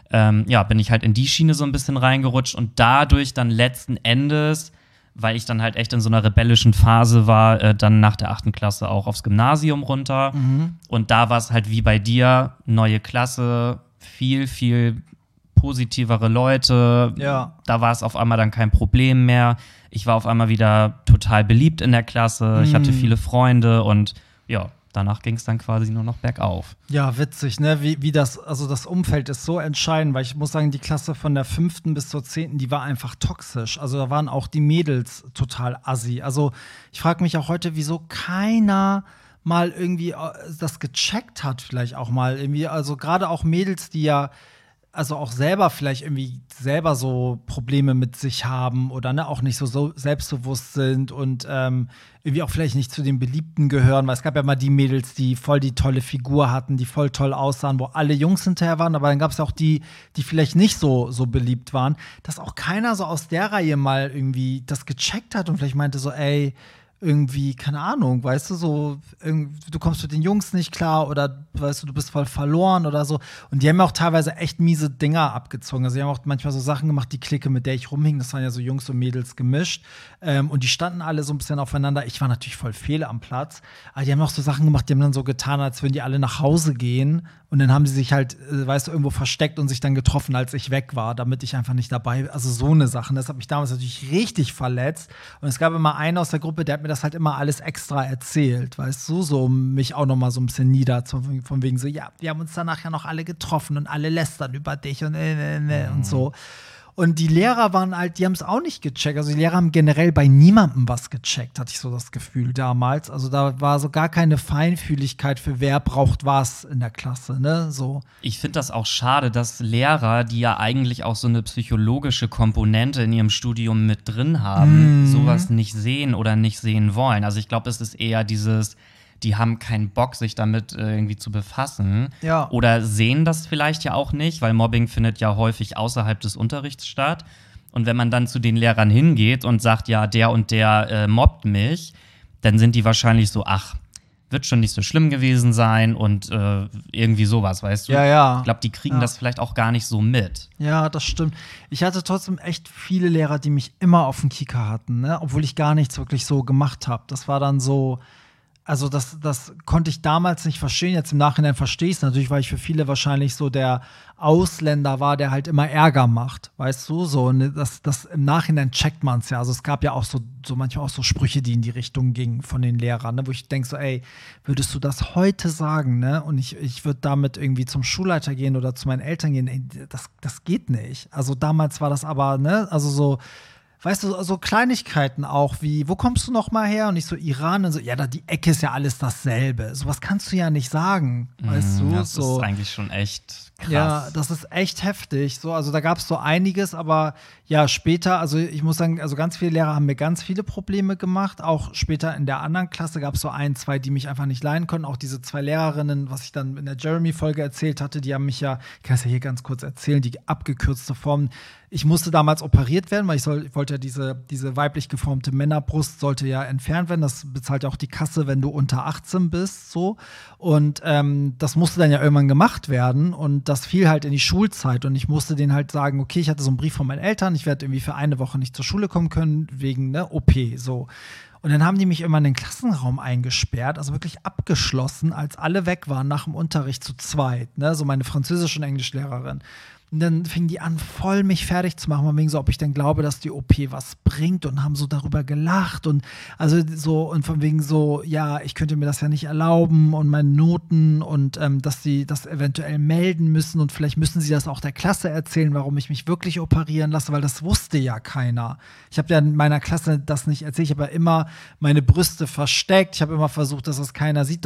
bin ich halt in die Schiene so ein bisschen reingerutscht und dadurch dann letzten Endes, weil ich dann halt echt in so einer rebellischen Phase war, dann nach der 8. Klasse auch aufs Gymnasium runter. Und da war es halt wie bei dir, neue Klasse, viel, viel positivere Leute. Ja. Da war es auf einmal dann kein Problem mehr. Ich war auf einmal wieder total beliebt in der Klasse. Ich hatte viele Freunde und ja, danach ging es dann quasi nur noch bergauf. Ja, witzig, ne? Wie das, also das Umfeld ist so entscheidend, weil ich muss sagen, die Klasse von der 5. bis zur 10., die war einfach toxisch. Also da waren auch die Mädels total assi. Also ich frage mich auch heute, wieso keiner mal irgendwie das gecheckt hat, vielleicht auch mal irgendwie. Also gerade auch Mädels, die ja also auch selber vielleicht irgendwie selber so Probleme mit sich haben oder ne, auch nicht so selbstbewusst sind und irgendwie auch vielleicht nicht zu den Beliebten gehören, weil es gab ja mal die Mädels, die voll die tolle Figur hatten, die voll toll aussahen, wo alle Jungs hinterher waren, aber dann gab es auch die vielleicht nicht so beliebt waren, dass auch keiner so aus der Reihe mal irgendwie das gecheckt hat und vielleicht meinte so, ey, irgendwie, keine Ahnung, weißt du, so, du kommst mit den Jungs nicht klar oder, weißt du bist voll verloren oder so. Und die haben ja auch teilweise echt miese Dinger abgezogen. Also, die haben auch manchmal so Sachen gemacht, die Clique, mit der ich rumhing, das waren ja so Jungs und Mädels gemischt. Und die standen alle so ein bisschen aufeinander. Ich war natürlich voll fehl am Platz. Aber die haben auch so Sachen gemacht, die haben dann so getan, als würden die alle nach Hause gehen. Und dann haben sie sich halt, weißt du, irgendwo versteckt und sich dann getroffen, als ich weg war, damit ich einfach nicht dabei, also so eine Sache. Das hat mich damals natürlich richtig verletzt. Und es gab immer einen aus der Gruppe, der hat mir das halt immer alles extra erzählt, weißt du, so um mich auch noch mal so ein bisschen von wegen so, ja, wir haben uns danach ja noch alle getroffen und alle lästern über dich und und so. Und die Lehrer waren halt, die haben es auch nicht gecheckt. Also die Lehrer haben generell bei niemandem was gecheckt, hatte ich so das Gefühl damals. Also da war so gar keine Feinfühligkeit für wer braucht was in der Klasse, ne? So. Ich finde das auch schade, dass Lehrer, die ja eigentlich auch so eine psychologische Komponente in ihrem Studium mit drin haben, sowas nicht sehen oder nicht sehen wollen. Also ich glaube, es ist eher dieses, die haben keinen Bock, sich damit irgendwie zu befassen. Ja. Oder sehen das vielleicht ja auch nicht, weil Mobbing findet ja häufig außerhalb des Unterrichts statt. Und wenn man dann zu den Lehrern hingeht und sagt, ja, der und der mobbt mich, dann sind die wahrscheinlich so, ach, wird schon nicht so schlimm gewesen sein und irgendwie sowas, weißt du? Ja, ja. Ich glaube, die kriegen das vielleicht auch gar nicht so mit. Ja, das stimmt. Ich hatte trotzdem echt viele Lehrer, die mich immer auf dem Kieker hatten, ne? Obwohl ich gar nichts wirklich so gemacht habe. Das war dann so. Also das konnte ich damals nicht verstehen. Jetzt im Nachhinein verstehe ich es natürlich, weil ich für viele wahrscheinlich so der Ausländer war, der halt immer Ärger macht, weißt du? So, und das im Nachhinein checkt man es ja. Also es gab ja auch so manchmal auch so Sprüche, die in die Richtung gingen von den Lehrern, ne? Wo ich denke so, ey, würdest du das heute sagen, ne? Und ich würde damit irgendwie zum Schulleiter gehen oder zu meinen Eltern gehen. Ey, das geht nicht. Also damals war das aber, ne? Also so, weißt du, so Kleinigkeiten auch wie, wo kommst du noch mal her? Und ich so, Iran. Und so, ja, die Ecke ist ja alles dasselbe. Sowas kannst du ja nicht sagen, weißt du? Das so. ist eigentlich schon echt krass. Ja, das ist echt heftig. So, also da gab es so einiges, aber ja, später, also ich muss sagen, also ganz viele Lehrer haben mir ganz viele Probleme gemacht. Auch später in der anderen Klasse gab es so 1, 2, die mich einfach nicht leiden konnten. Auch diese 2 Lehrerinnen, was ich dann in der Jeremy-Folge erzählt hatte, die haben mich ja, ich kann es ja hier ganz kurz erzählen, die abgekürzte Form. Ich musste damals operiert werden, weil ich wollte ja diese weiblich geformte Männerbrust sollte ja entfernt werden. Das bezahlt ja auch die Kasse, wenn du unter 18 bist, so. Und das musste dann ja irgendwann gemacht werden und das fiel halt in die Schulzeit und ich musste denen halt sagen, okay, ich hatte so einen Brief von meinen Eltern, ich werde irgendwie für eine Woche nicht zur Schule kommen können, wegen ne, OP, so. Und dann haben die mich immer in den Klassenraum eingesperrt, also wirklich abgeschlossen, als alle weg waren nach dem Unterricht zu zweit, ne, so meine Französisch- und Englischlehrerin. Und dann fingen die an, voll mich fertig zu machen, wegen so, ob ich denn glaube, dass die OP was bringt und haben so darüber gelacht und also so und von wegen so, ja, ich könnte mir das ja nicht erlauben und meine Noten und dass sie das eventuell melden müssen und vielleicht müssen sie das auch der Klasse erzählen, warum ich mich wirklich operieren lasse, weil das wusste ja keiner. Ich habe ja in meiner Klasse das nicht erzählt, ich habe ja immer meine Brüste versteckt, ich habe immer versucht, dass das keiner sieht,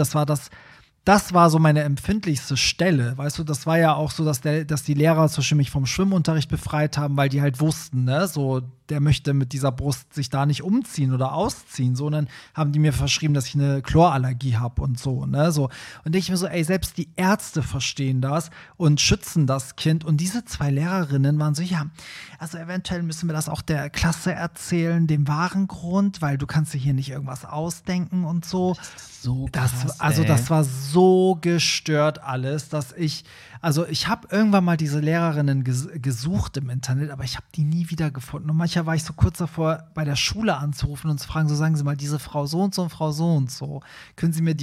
das war so meine empfindlichste Stelle, weißt du, das war ja auch so, dass die Lehrer zum Beispiel mich vom Schwimmunterricht befreit haben, weil die halt wussten, ne, so, der möchte mit dieser Brust sich da nicht umziehen oder ausziehen, sondern haben die mir verschrieben, dass ich eine Chlorallergie habe und so, ne, so. Und ich mir so, ey, selbst die Ärzte verstehen das und schützen das Kind. Und diese 2 Lehrerinnen waren so, ja, also eventuell müssen wir das auch der Klasse erzählen, dem wahren Grund, weil du kannst dir hier nicht irgendwas ausdenken und so. So krass, das war so gestört alles, dass ich habe irgendwann mal diese Lehrerinnen gesucht im Internet, aber ich habe die nie wieder gefunden. Und manchmal war ich so kurz davor, bei der Schule anzurufen und zu fragen, so sagen Sie mal, diese Frau so und so und Frau so und so, können Sie mir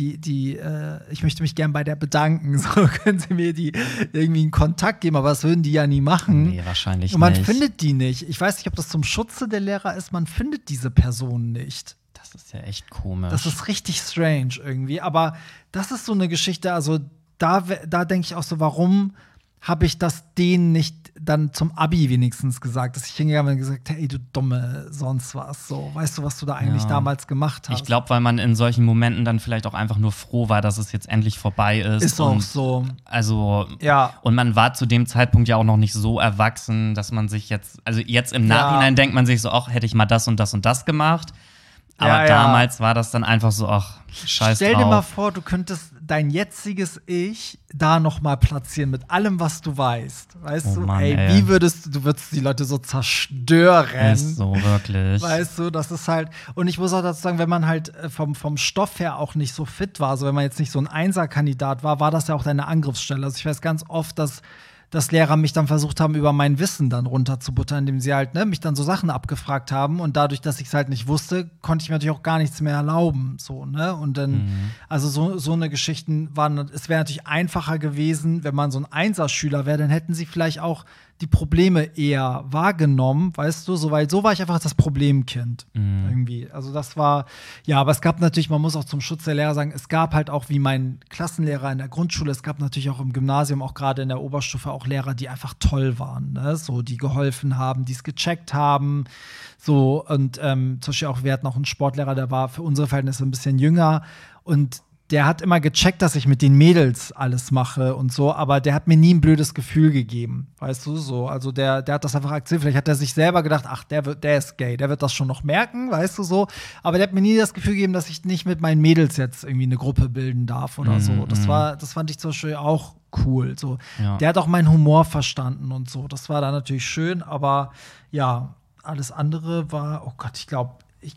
ich möchte mich gern bei der bedanken, so, können Sie mir die irgendwie einen Kontakt geben, aber das würden die ja nie machen. Nee, wahrscheinlich nicht. Und man findet die nicht. Ich weiß nicht, ob das zum Schutze der Lehrer ist, man findet diese Personen nicht. Das ist ja echt komisch. Das ist richtig strange irgendwie, aber das ist so eine Geschichte, also da denke ich auch so, warum habe ich das denen nicht dann zum Abi wenigstens gesagt, dass ich hingegangen bin und gesagt, hey, du Dumme, sonst was, so, weißt du, was du da eigentlich damals gemacht hast? Ich glaube, weil man in solchen Momenten dann vielleicht auch einfach nur froh war, dass es jetzt endlich vorbei ist. Ist auch so. Also, ja. Und man war zu dem Zeitpunkt ja auch noch nicht so erwachsen, dass man sich jetzt im Nachhinein denkt man sich so, ach, hätte ich mal das und das und das gemacht. Aber damals war das dann einfach so, ach, scheiß Stell drauf. dir mal vor, du könntest dein jetziges Ich da noch mal platzieren mit allem, was du weißt. Weißt du, Mann, ey, du würdest die Leute so zerstören. Ist so, wirklich. Weißt du, das ist halt, und ich muss auch dazu sagen, wenn man halt vom Stoff her auch nicht so fit war, also wenn man jetzt nicht so ein Einser-Kandidat war das ja auch deine Angriffsstelle. Also ich weiß ganz oft, dass Lehrer mich dann versucht haben, über mein Wissen dann runterzubuttern, indem sie halt mich dann so Sachen abgefragt haben. Und dadurch, dass ich es halt nicht wusste, konnte ich mir natürlich auch gar nichts mehr erlauben. So, ne? Und dann, also so eine Geschichten waren, es wäre natürlich einfacher gewesen, wenn man so ein Einser-Schüler wäre, dann hätten sie vielleicht auch die Probleme eher wahrgenommen, weißt du, so war ich einfach das Problemkind irgendwie. Also das war, ja, aber es gab natürlich, man muss auch zum Schutz der Lehrer sagen, es gab halt auch wie mein Klassenlehrer in der Grundschule, es gab natürlich auch im Gymnasium, auch gerade in der Oberstufe auch Lehrer, die einfach toll waren, ne? So, die geholfen haben, die es gecheckt haben, so, und zum Beispiel auch, wir hatten auch einen Sportlehrer, der war für unsere Verhältnisse ein bisschen jünger und der hat immer gecheckt, dass ich mit den Mädels alles mache und so, aber der hat mir nie ein blödes Gefühl gegeben, weißt du, so. Also der hat das einfach akzeptiert. Vielleicht hat er sich selber gedacht, ach, der ist gay, der wird das schon noch merken, weißt du, so. Aber der hat mir nie das Gefühl gegeben, dass ich nicht mit meinen Mädels jetzt irgendwie eine Gruppe bilden darf oder so. Das fand ich zum Beispiel auch cool, so. Ja. Der hat auch meinen Humor verstanden und so. Das war dann natürlich schön, aber ja, alles andere war, oh Gott, ich glaube,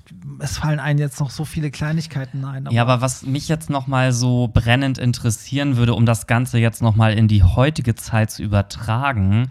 es fallen einem jetzt noch so viele Kleinigkeiten ein. Aber was mich jetzt noch mal so brennend interessieren würde, um das Ganze jetzt noch mal in die heutige Zeit zu übertragen,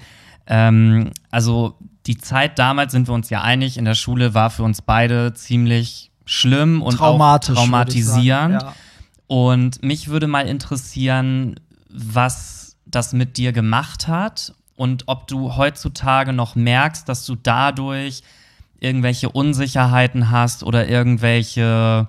also die Zeit damals, sind wir uns ja einig, in der Schule war für uns beide ziemlich schlimm und auch traumatisierend. Ja. Und mich würde mal interessieren, was das mit dir gemacht hat und ob du heutzutage noch merkst, dass du dadurch irgendwelche Unsicherheiten hast oder irgendwelche,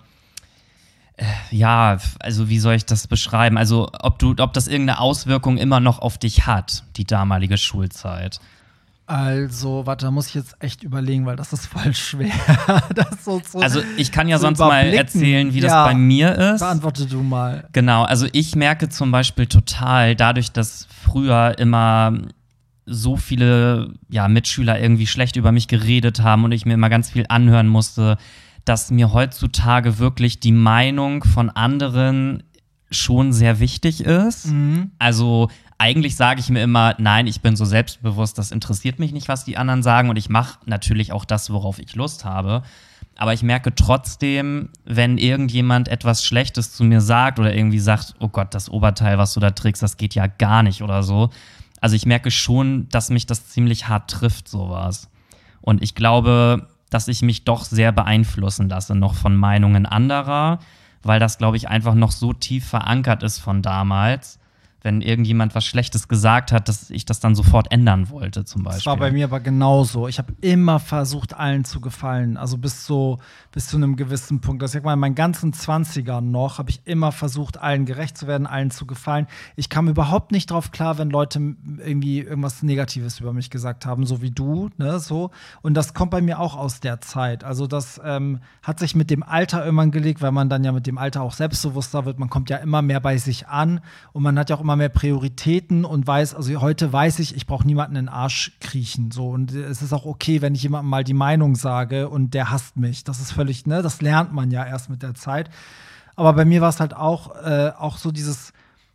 also wie soll ich das beschreiben? Also ob das irgendeine Auswirkung immer noch auf dich hat, die damalige Schulzeit. Also, warte, da muss ich jetzt echt überlegen, weil das ist voll schwer. Das so also ich kann ja sonst mal erzählen, wie das bei mir ist. Beantworte du mal. Genau, also ich merke zum Beispiel total, dadurch, dass früher immer so viele Mitschüler irgendwie schlecht über mich geredet haben und ich mir immer ganz viel anhören musste, dass mir heutzutage wirklich die Meinung von anderen schon sehr wichtig ist. Also eigentlich sage ich mir immer, nein, ich bin so selbstbewusst, das interessiert mich nicht, was die anderen sagen und ich mache natürlich auch das, worauf ich Lust habe. Aber ich merke trotzdem, wenn irgendjemand etwas Schlechtes zu mir sagt oder irgendwie sagt, oh Gott, das Oberteil, was du da trägst, das geht ja gar nicht oder so. Also ich merke schon, dass mich das ziemlich hart trifft, sowas. Und ich glaube, dass ich mich doch sehr beeinflussen lasse noch von Meinungen anderer, weil das, glaube ich, einfach noch so tief verankert ist von damals, wenn irgendjemand was Schlechtes gesagt hat, dass ich das dann sofort ändern wollte, zum Beispiel. Das war bei mir aber genauso. Ich habe immer versucht, allen zu gefallen. Also bis zu einem gewissen Punkt. Das, ich sag mal, in meinen ganzen 20ern noch habe ich immer versucht, allen gerecht zu werden, allen zu gefallen. Ich kam überhaupt nicht drauf klar, wenn Leute irgendwie irgendwas Negatives über mich gesagt haben, so wie du, ne, so. Und das kommt bei mir auch aus der Zeit. Also das hat sich mit dem Alter irgendwann gelegt, weil man dann ja mit dem Alter auch selbstbewusster wird. Man kommt ja immer mehr bei sich an und man hat ja auch immer immer mehr Prioritäten und weiß, also heute weiß ich brauche niemanden in den Arsch kriechen. So. Und es ist auch okay, wenn ich jemandem mal die Meinung sage und der hasst mich. Das ist völlig, ne, das lernt man ja erst mit der Zeit. Aber bei mir war es halt auch so dieses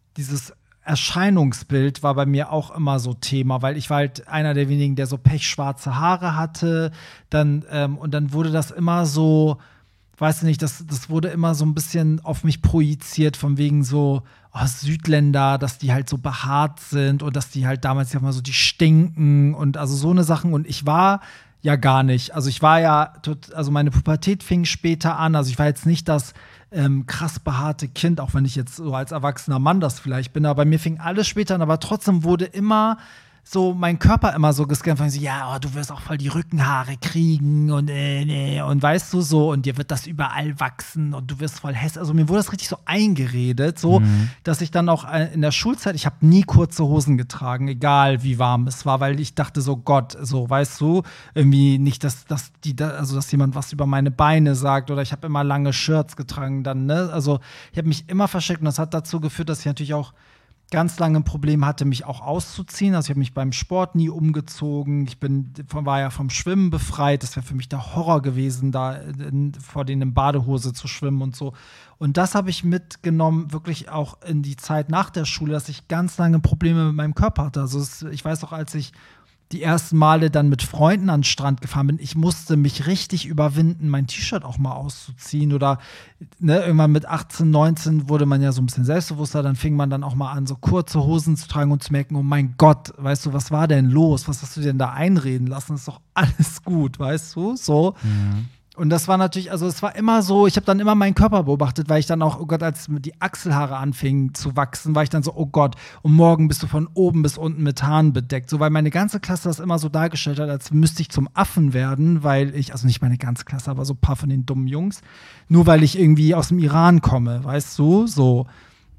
Erscheinungsbild war bei mir auch immer so Thema, weil ich war halt einer der wenigen, der so pechschwarze Haare hatte. Und dann wurde das immer so, weiß nicht, das wurde immer so ein bisschen auf mich projiziert, von wegen so, Südländer, dass die halt so behaart sind und dass die halt damals ja mal so, die stinken und also so eine Sachen. Und ich war ja gar nicht. Also ich war ja, also meine Pubertät fing später an. Also ich war jetzt nicht das krass behaarte Kind, auch wenn ich jetzt so als erwachsener Mann das vielleicht bin. Aber bei mir fing alles später an. Aber trotzdem wurde immer so mein Körper immer so gescannt, von so, ja, du wirst auch voll die Rückenhaare kriegen und weißt du so, und dir wird das überall wachsen und du wirst voll hässlich. Also mir wurde das richtig so eingeredet, so, dass ich dann auch in der Schulzeit, ich habe nie kurze Hosen getragen, egal wie warm es war, weil ich dachte so, Gott, so, weißt du, irgendwie nicht, dass jemand was über meine Beine sagt, oder ich habe immer lange Shirts getragen dann, ne, also ich habe mich immer versteckt, und das hat dazu geführt, dass ich natürlich auch ganz lange ein Problem hatte, mich auch auszuziehen. Also ich habe mich beim Sport nie umgezogen. War ja vom Schwimmen befreit. Das wäre für mich der Horror gewesen, da vor denen in Badehose zu schwimmen und so. Und das habe ich mitgenommen, wirklich auch in die Zeit nach der Schule, dass ich ganz lange Probleme mit meinem Körper hatte. Also ich weiß auch, als ich die ersten Male dann mit Freunden an den Strand gefahren bin, ich musste mich richtig überwinden, mein T-Shirt auch mal auszuziehen, oder ne, irgendwann mit 18, 19 wurde man ja so ein bisschen selbstbewusster, dann fing man dann auch mal an, so kurze Hosen zu tragen und zu merken, oh mein Gott, weißt du, was war denn los? Was hast du denn da einreden lassen? Ist doch alles gut, weißt du? So. Mhm. Und das war natürlich, also es war immer so, ich habe dann immer meinen Körper beobachtet, weil ich dann auch, oh Gott, als die Achselhaare anfingen zu wachsen, war ich dann so, oh Gott, und morgen bist du von oben bis unten mit Haaren bedeckt. So, weil meine ganze Klasse das immer so dargestellt hat, als müsste ich zum Affen werden, weil ich, also nicht meine ganze Klasse, aber so ein paar von den dummen Jungs, nur weil ich irgendwie aus dem Iran komme, weißt du, so.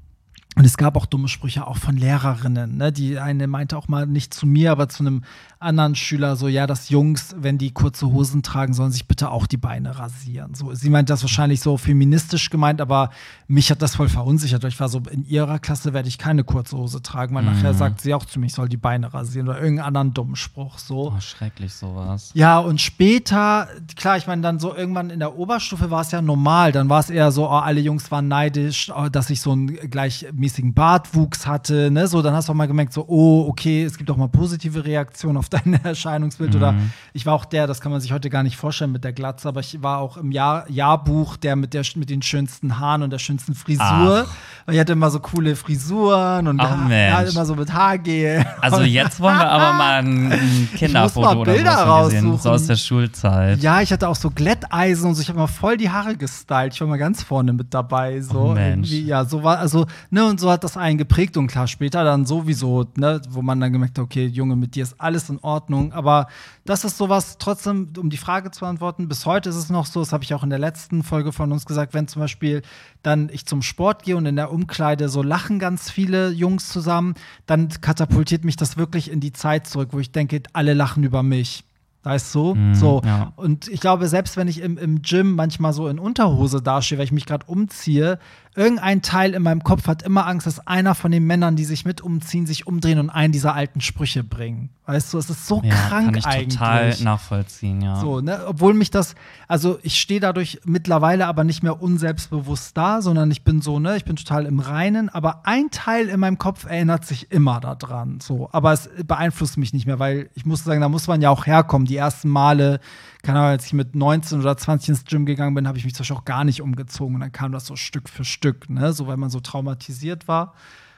Und es gab auch dumme Sprüche auch von Lehrerinnen, ne? Die eine meinte auch mal nicht zu mir, aber zu einem anderen Schüler so, ja, dass Jungs, wenn die kurze Hosen tragen, sollen sich bitte auch die Beine rasieren. So, sie meint das wahrscheinlich so feministisch gemeint, aber mich hat das voll verunsichert. Ich war so, in ihrer Klasse werde ich keine kurze Hose tragen, weil nachher sagt sie auch zu mir, ich soll die Beine rasieren oder irgendeinen anderen dummen Spruch. So. Oh, schrecklich sowas. Ja, und später, klar, ich meine, dann so irgendwann in der Oberstufe war es ja normal. Dann war es eher so, alle Jungs waren neidisch, dass ich so einen gleichmäßigen Bartwuchs hatte. Ne? So, dann hast du auch mal gemerkt, so, oh, okay, es gibt auch mal positive Reaktionen auf dein Erscheinungsbild. Oder ich war auch das kann man sich heute gar nicht vorstellen mit der Glatze, aber ich war auch im Jahrbuch der mit den schönsten Haaren und der schönsten Frisur. Weil ich hatte immer so coole Frisuren und halt immer so mit Haargel. Also jetzt wollen wir aber mal ein Kinderfoto oder Bilder sowas gesehen, so aus der Schulzeit. Ja, ich hatte auch so Glätteisen und so. Ich habe mal voll die Haare gestylt. Ich war mal ganz vorne mit dabei. So. Ja, so war, also, ne, und so hat das einen geprägt. Und klar, später dann sowieso, ne, wo man dann gemerkt hat, okay, Junge, mit dir ist alles in Ordnung. Aber das ist sowas, trotzdem, um die Frage zu beantworten, bis heute ist es noch so, das habe ich auch in der letzten Folge von uns gesagt, wenn zum Beispiel dann ich zum Sport gehe und in der Umkleide so lachen ganz viele Jungs zusammen, dann katapultiert mich das wirklich in die Zeit zurück, wo ich denke, alle lachen über mich. Weißt du? So. Ja. Und ich glaube, selbst wenn ich im Gym manchmal so in Unterhose dastehe, weil ich mich gerade umziehe, irgendein Teil in meinem Kopf hat immer Angst, dass einer von den Männern, die sich mit umziehen, sich umdrehen und einen dieser alten Sprüche bringen. Weißt du, es ist so krank eigentlich. Kann ich total nachvollziehen, ja. So, ne? Obwohl mich das, also ich stehe dadurch mittlerweile aber nicht mehr unselbstbewusst da, sondern ich bin so, ne, ich bin total im Reinen, aber ein Teil in meinem Kopf erinnert sich immer daran. So. Aber es beeinflusst mich nicht mehr, weil ich muss sagen, da muss man ja auch herkommen. Die ersten Male, keine Ahnung, als ich mit 19 oder 20 ins Gym gegangen bin, habe ich mich zum Beispiel auch gar nicht umgezogen. Und dann kam das so Stück für Stück, ne? So, weil man so traumatisiert war.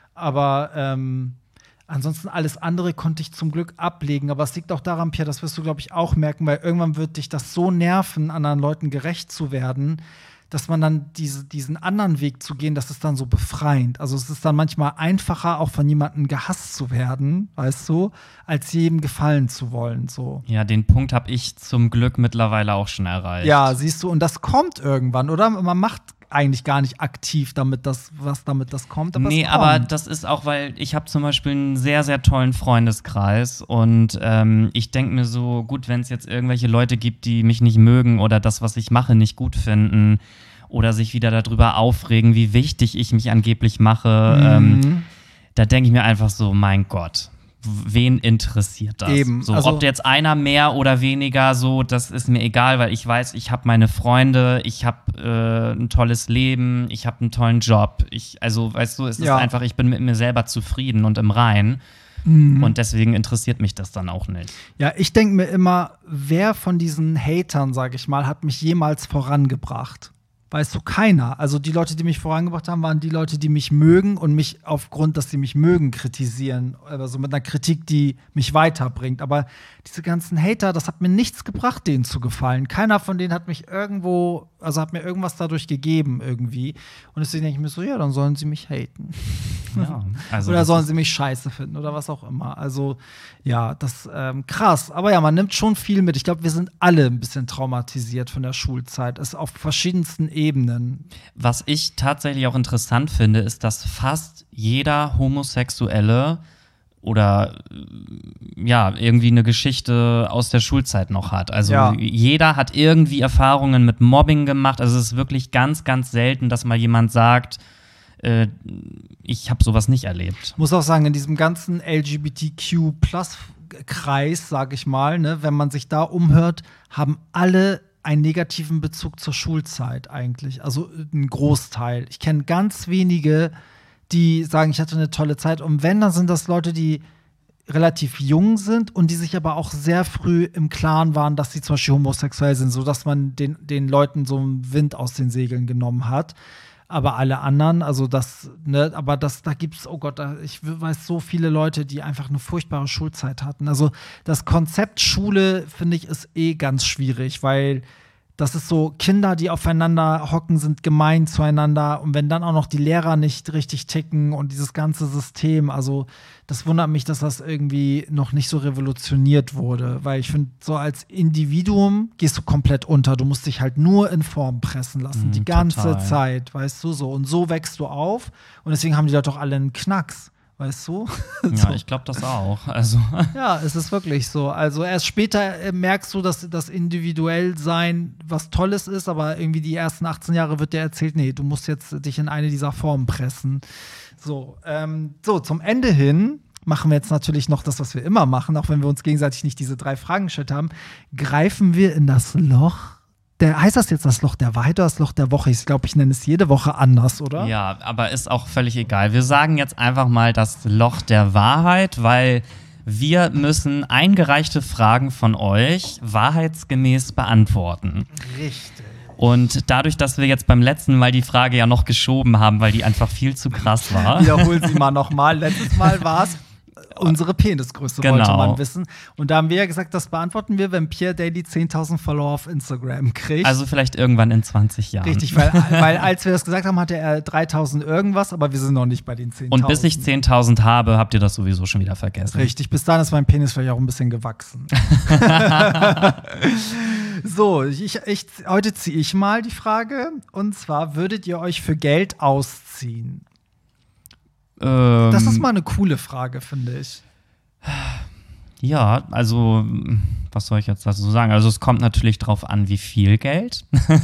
Aber ansonsten alles andere konnte ich zum Glück ablegen. Aber es liegt auch daran, Pierre, das wirst du, glaube ich, auch merken, weil irgendwann wird dich das so nerven, anderen Leuten gerecht zu werden, dass man dann diesen anderen Weg zu gehen, das ist dann so befreiend. Also es ist dann manchmal einfacher, auch von jemandem gehasst zu werden, weißt du, als jedem gefallen zu wollen. So. Ja, den Punkt habe ich zum Glück mittlerweile auch schon erreicht. Ja, siehst du, und das kommt irgendwann, oder? Man macht eigentlich gar nicht aktiv damit das kommt. Aber nee, es kommt. Aber das ist auch, weil ich habe zum Beispiel einen sehr, sehr tollen Freundeskreis und ich denke mir so, gut, wenn es jetzt irgendwelche Leute gibt, die mich nicht mögen oder das, was ich mache, nicht gut finden oder sich wieder darüber aufregen, wie wichtig ich mich angeblich mache, da denke ich mir einfach so, mein Gott, wen interessiert das? Eben, so, also, ob jetzt einer mehr oder weniger so, das ist mir egal, weil ich weiß, ich habe meine Freunde, ich habe ein tolles Leben, ich habe einen tollen Job. Also, weißt du, es ist einfach, ich bin mit mir selber zufrieden und im Reinen. Und deswegen interessiert mich das dann auch nicht. Ja, ich denke mir immer, wer von diesen Hatern, sag ich mal, hat mich jemals vorangebracht? Weißt du, keiner. Also die Leute, die mich vorangebracht haben, waren die Leute, die mich mögen und mich aufgrund, dass sie mich mögen, kritisieren. Also mit einer Kritik, die mich weiterbringt. Aber diese ganzen Hater, das hat mir nichts gebracht, denen zu gefallen. Keiner von denen hat mich hat mir irgendwas dadurch gegeben irgendwie. Und deswegen denke ich mir so, ja, dann sollen sie mich haten. Ja, also oder sollen sie mich scheiße finden oder was auch immer. Also ja, das krass. Aber ja, man nimmt schon viel mit. Ich glaube, wir sind alle ein bisschen traumatisiert von der Schulzeit. Es ist auf verschiedensten Ebenen. Was ich tatsächlich auch interessant finde, ist, dass fast jeder Homosexuelle oder ja, irgendwie eine Geschichte aus der Schulzeit noch hat. Also jeder hat irgendwie Erfahrungen mit Mobbing gemacht. Also es ist wirklich ganz, ganz selten, dass mal jemand sagt, ich habe sowas nicht erlebt. Muss auch sagen, in diesem ganzen LGBTQ+-Kreis, sag ich mal, ne, wenn man sich da umhört, haben alle einen negativen Bezug zur Schulzeit eigentlich. Also ein Großteil. Ich kenne ganz wenige, die sagen, ich hatte eine tolle Zeit. Und wenn, dann sind das Leute, die relativ jung sind und die sich aber auch sehr früh im Klaren waren, dass sie zum Beispiel homosexuell sind, sodass man den Leuten so einen Wind aus den Segeln genommen hat. Aber alle anderen, also da gibt's, oh Gott, ich weiß so viele Leute, die einfach eine furchtbare Schulzeit hatten. Also das Konzept Schule, finde ich, ist ganz schwierig, weil das ist so, Kinder, die aufeinander hocken, sind gemein zueinander. Und wenn dann auch noch die Lehrer nicht richtig ticken und dieses ganze System, also das wundert mich, dass das irgendwie noch nicht so revolutioniert wurde. Weil ich finde, so als Individuum gehst du komplett unter. Du musst dich halt nur in Form pressen lassen, die ganze Zeit, weißt du, so. Und so wächst du auf. Und deswegen haben die Leute auch alle einen Knacks. Weißt du? Ja, ich glaube das auch. Also. Ja, es ist wirklich so. Also erst später merkst du, dass das Individuellsein was Tolles ist, aber irgendwie die ersten 18 Jahre wird dir erzählt, nee, du musst jetzt dich in eine dieser Formen pressen. So, zum Ende hin machen wir jetzt natürlich noch das, was wir immer machen, auch wenn wir uns gegenseitig nicht diese 3 Fragen gestellt haben, greifen wir in das Loch. Heißt das jetzt das Loch der Wahrheit oder das Loch der Woche? Ich glaube, ich nenne es jede Woche anders, oder? Ja, aber ist auch völlig egal. Wir sagen jetzt einfach mal das Loch der Wahrheit, weil wir müssen eingereichte Fragen von euch wahrheitsgemäß beantworten. Richtig. Und dadurch, dass wir jetzt beim letzten Mal die Frage ja noch geschoben haben, weil die einfach viel zu krass war. Wiederholen Sie mal nochmal. Letztes Mal war es unsere Penisgröße, wollte man wissen. Und da haben wir ja gesagt, das beantworten wir, wenn Pierre Daly 10.000 Follower auf Instagram kriegt. Also vielleicht irgendwann in 20 Jahren. Richtig, weil als wir das gesagt haben, hatte er 3.000 irgendwas, aber wir sind noch nicht bei den 10.000. Und bis ich 10.000 habe, habt ihr das sowieso schon wieder vergessen. Richtig, bis dahin ist mein Penis vielleicht auch ein bisschen gewachsen. So, heute ziehe ich mal die Frage. Und zwar, würdet ihr euch für Geld ausziehen? Das ist mal eine coole Frage, finde ich. Ja, also, was soll ich jetzt dazu sagen? Also, es kommt natürlich drauf an, wie viel Geld.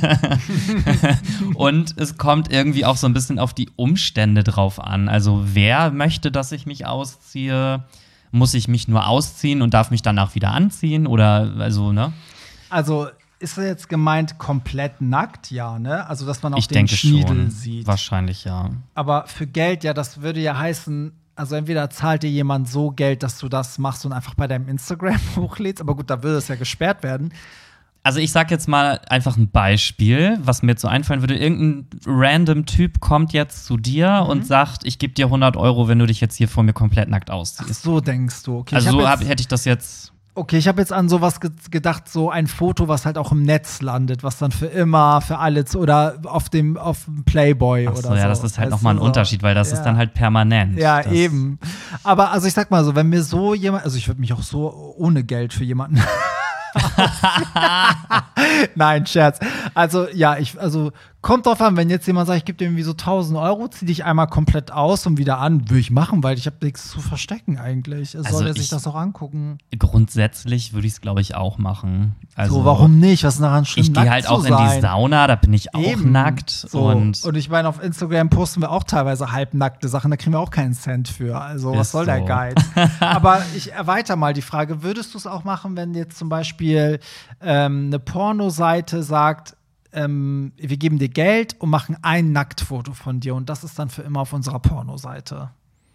Und es kommt irgendwie auch so ein bisschen auf die Umstände drauf an. Also, wer möchte, dass ich mich ausziehe? Muss ich mich nur ausziehen und darf mich danach wieder anziehen? Oder, also, ne? Also, ist jetzt gemeint komplett nackt? Ja, ne? Also, dass man auch ich den denke Schniedel schon. sieht. Wahrscheinlich, ja. Aber für Geld, ja, das würde ja heißen, also entweder zahlt dir jemand so Geld, dass du das machst und einfach bei deinem Instagram hochlädst, aber gut, da würde es ja gesperrt werden. Also ich sag jetzt mal einfach ein Beispiel, was mir jetzt so einfallen würde. Irgendein random Typ kommt jetzt zu dir und sagt, ich gebe dir 100 €, wenn du dich jetzt hier vor mir komplett nackt ausziehst. Ach so denkst du. Okay, also so hätte ich das jetzt. Okay, ich habe jetzt an sowas gedacht, so ein Foto, was halt auch im Netz landet, was dann für immer, für alle oder auf dem Playboy oder so. Ja, das ist halt nochmal ein Unterschied, weil das ist dann halt permanent. Ja, eben. Aber also ich sag mal so, wenn mir so jemand, also ich würde mich auch so ohne Geld für jemanden Nein, Scherz. Also, ja, also Kommt drauf an, wenn jetzt jemand sagt, ich gebe dir irgendwie so 1.000 Euro, zieh dich einmal komplett aus und wieder an, würde ich machen, weil ich habe nichts zu verstecken eigentlich. Soll er sich das auch angucken? Grundsätzlich würde ich es, glaube ich, auch machen. Also, so, warum nicht? Was ist daran schlimm? Ich gehe halt auch in die Sauna, da bin ich auch Eben. nackt. So. Und ich meine, auf Instagram posten wir auch teilweise halbnackte Sachen, da kriegen wir auch keinen Cent für. Also, was soll der Geiz? Aber ich erweitere mal die Frage, würdest du es auch machen, wenn jetzt zum Beispiel eine Pornoseite sagt, wir geben dir Geld und machen ein Nacktfoto von dir und das ist dann für immer auf unserer Pornoseite.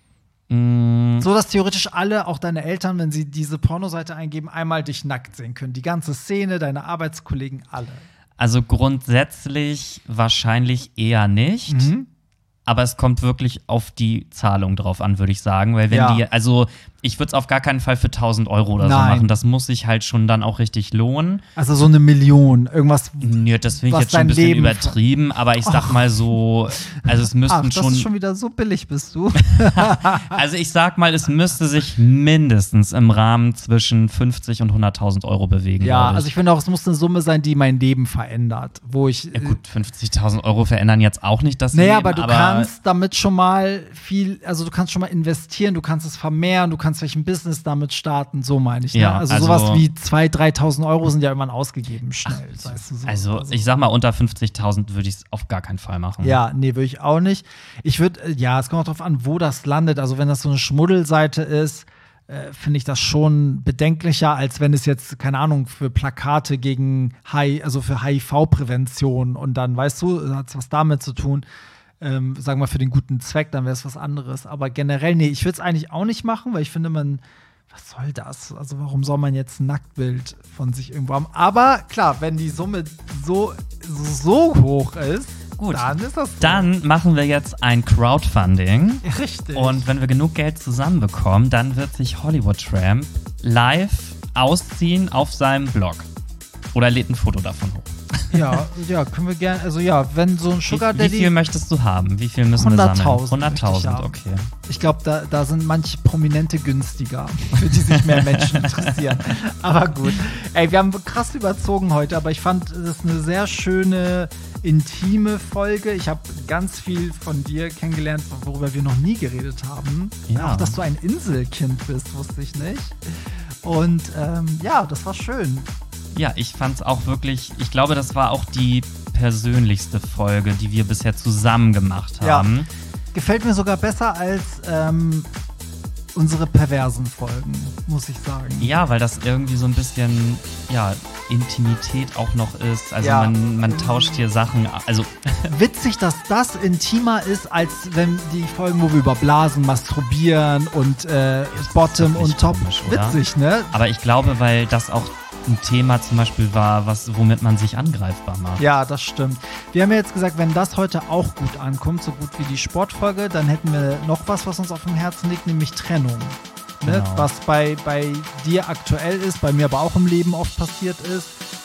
So, dass theoretisch alle, auch deine Eltern, wenn sie diese Pornoseite eingeben, einmal dich nackt sehen können. Die ganze Szene, deine Arbeitskollegen, alle. Also grundsätzlich wahrscheinlich eher nicht. Aber es kommt wirklich auf die Zahlung drauf an, würde ich sagen. Weil wenn also ich würde es auf gar keinen Fall für 1.000 Euro oder so machen. Das muss sich halt schon dann auch richtig lohnen. Also so 1 Million, irgendwas. Ja, das finde ich jetzt schon ein bisschen übertrieben. Aber ich sag mal so, also es müssten schon. Das ist schon wieder so billig, bist du. Also ich sag mal, es müsste sich mindestens im Rahmen zwischen 50 und 100.000 Euro bewegen. Ja, also ich finde auch, es muss eine Summe sein, die mein Leben verändert. Wo ich. Ja gut, 50.000 Euro verändern jetzt auch nicht das Leben. Naja, aber du kannst damit schon mal viel, also du kannst schon mal investieren, du kannst es vermehren, du kannst vielleicht ein Business damit starten, so meine ich. Ne? Ja, also sowas wie 2.000, 3.000 Euro sind ja irgendwann ausgegeben schnell. Weißt du, so. Also ich sag mal, unter 50.000 würde ich es auf gar keinen Fall machen. Ja, nee, würde ich auch nicht. Ich würde, es kommt auch drauf an, wo das landet. Also wenn das so eine Schmuddelseite ist, finde ich das schon bedenklicher, als wenn es jetzt, keine Ahnung, für Plakate gegen für HIV-Prävention und dann, weißt du, hat es was damit zu tun. Sagen wir mal für den guten Zweck, dann wäre es was anderes. Aber generell, nee, ich würde es eigentlich auch nicht machen, weil ich finde, was soll das? Also warum soll man jetzt ein Nacktbild von sich irgendwo haben? Aber klar, wenn die Summe so hoch ist, gut, dann ist das so. Dann machen wir jetzt ein Crowdfunding. Richtig. Und wenn wir genug Geld zusammenbekommen, dann wird sich Hollywood Tramp live ausziehen auf seinem Blog. Oder lädt ein Foto davon hoch. Ja, können wir gerne. Also wenn so ein Sugar Daddy. Wie viel möchtest du haben? Wie viel müssen wir sammeln? 100.000, okay. Ich glaube, da sind manche Prominente günstiger, für die sich mehr Menschen interessieren. Aber gut. Ey, wir haben krass überzogen heute, aber ich fand, das ist eine sehr schöne, intime Folge. Ich habe ganz viel von dir kennengelernt, worüber wir noch nie geredet haben. Ja. Auch, dass du ein Inselkind bist, wusste ich nicht. Und das war schön. Ja, ich fand's auch wirklich, ich glaube, das war auch die persönlichste Folge, die wir bisher zusammen gemacht haben. Ja, gefällt mir sogar besser als unsere perversen Folgen, muss ich sagen. Ja, weil das irgendwie so ein bisschen, Intimität auch noch ist. Also man tauscht hier Sachen, also witzig, dass das intimer ist, als wenn die Folgen, wo wir über Blasen, Masturbieren und Bottom und Top. Komisch, witzig, ne? Aber ich glaube, weil das auch ein Thema zum Beispiel war, womit man sich angreifbar macht. Ja, das stimmt. Wir haben ja jetzt gesagt, wenn das heute auch gut ankommt, so gut wie die Sportfolge, dann hätten wir noch was uns auf dem Herzen liegt, nämlich Trennung. Ne? Genau. Was bei dir aktuell ist, bei mir aber auch im Leben oft passiert ist.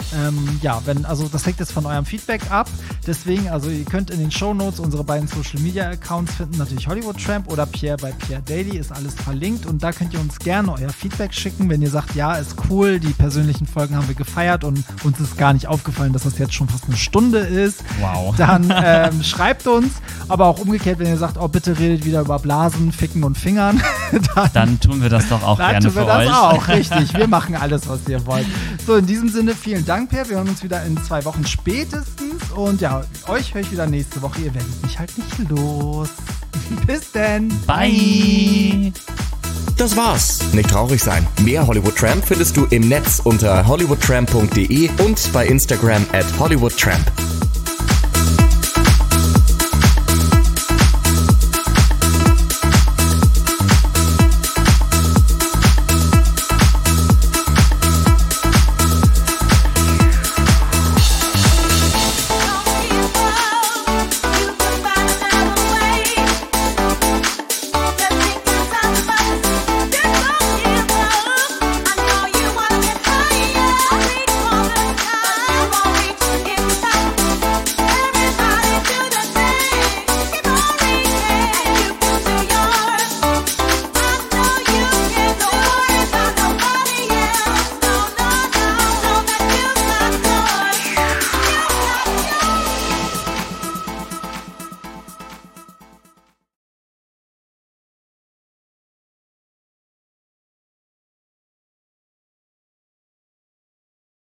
Das hängt jetzt von eurem Feedback ab. Deswegen, also ihr könnt in den Shownotes unsere beiden Social Media Accounts finden, natürlich Hollywood Tramp oder Pierre bei Pierre Daily, ist alles verlinkt und da könnt ihr uns gerne euer Feedback schicken, wenn ihr sagt, ja, ist cool, die persönlichen Folgen haben wir gefeiert und uns ist gar nicht aufgefallen, dass das jetzt schon fast eine Stunde ist. Wow. Dann schreibt uns, aber auch umgekehrt, wenn ihr sagt, oh, bitte redet wieder über Blasen, Ficken und Fingern, dann tun wir das doch auch gerne für euch. Dann tun wir das auch, richtig. Wir machen alles, was ihr wollt. So, in diesem Sinne, vielen Dank, Pierre. Wir hören uns wieder in 2 Wochen spätestens. Und euch höre ich wieder nächste Woche. Ihr werdet mich halt nicht los. Bis denn. Bye. Das war's. Nicht traurig sein. Mehr Hollywood Tramp findest du im Netz unter hollywoodtramp.de und bei Instagram @hollywoodtramp.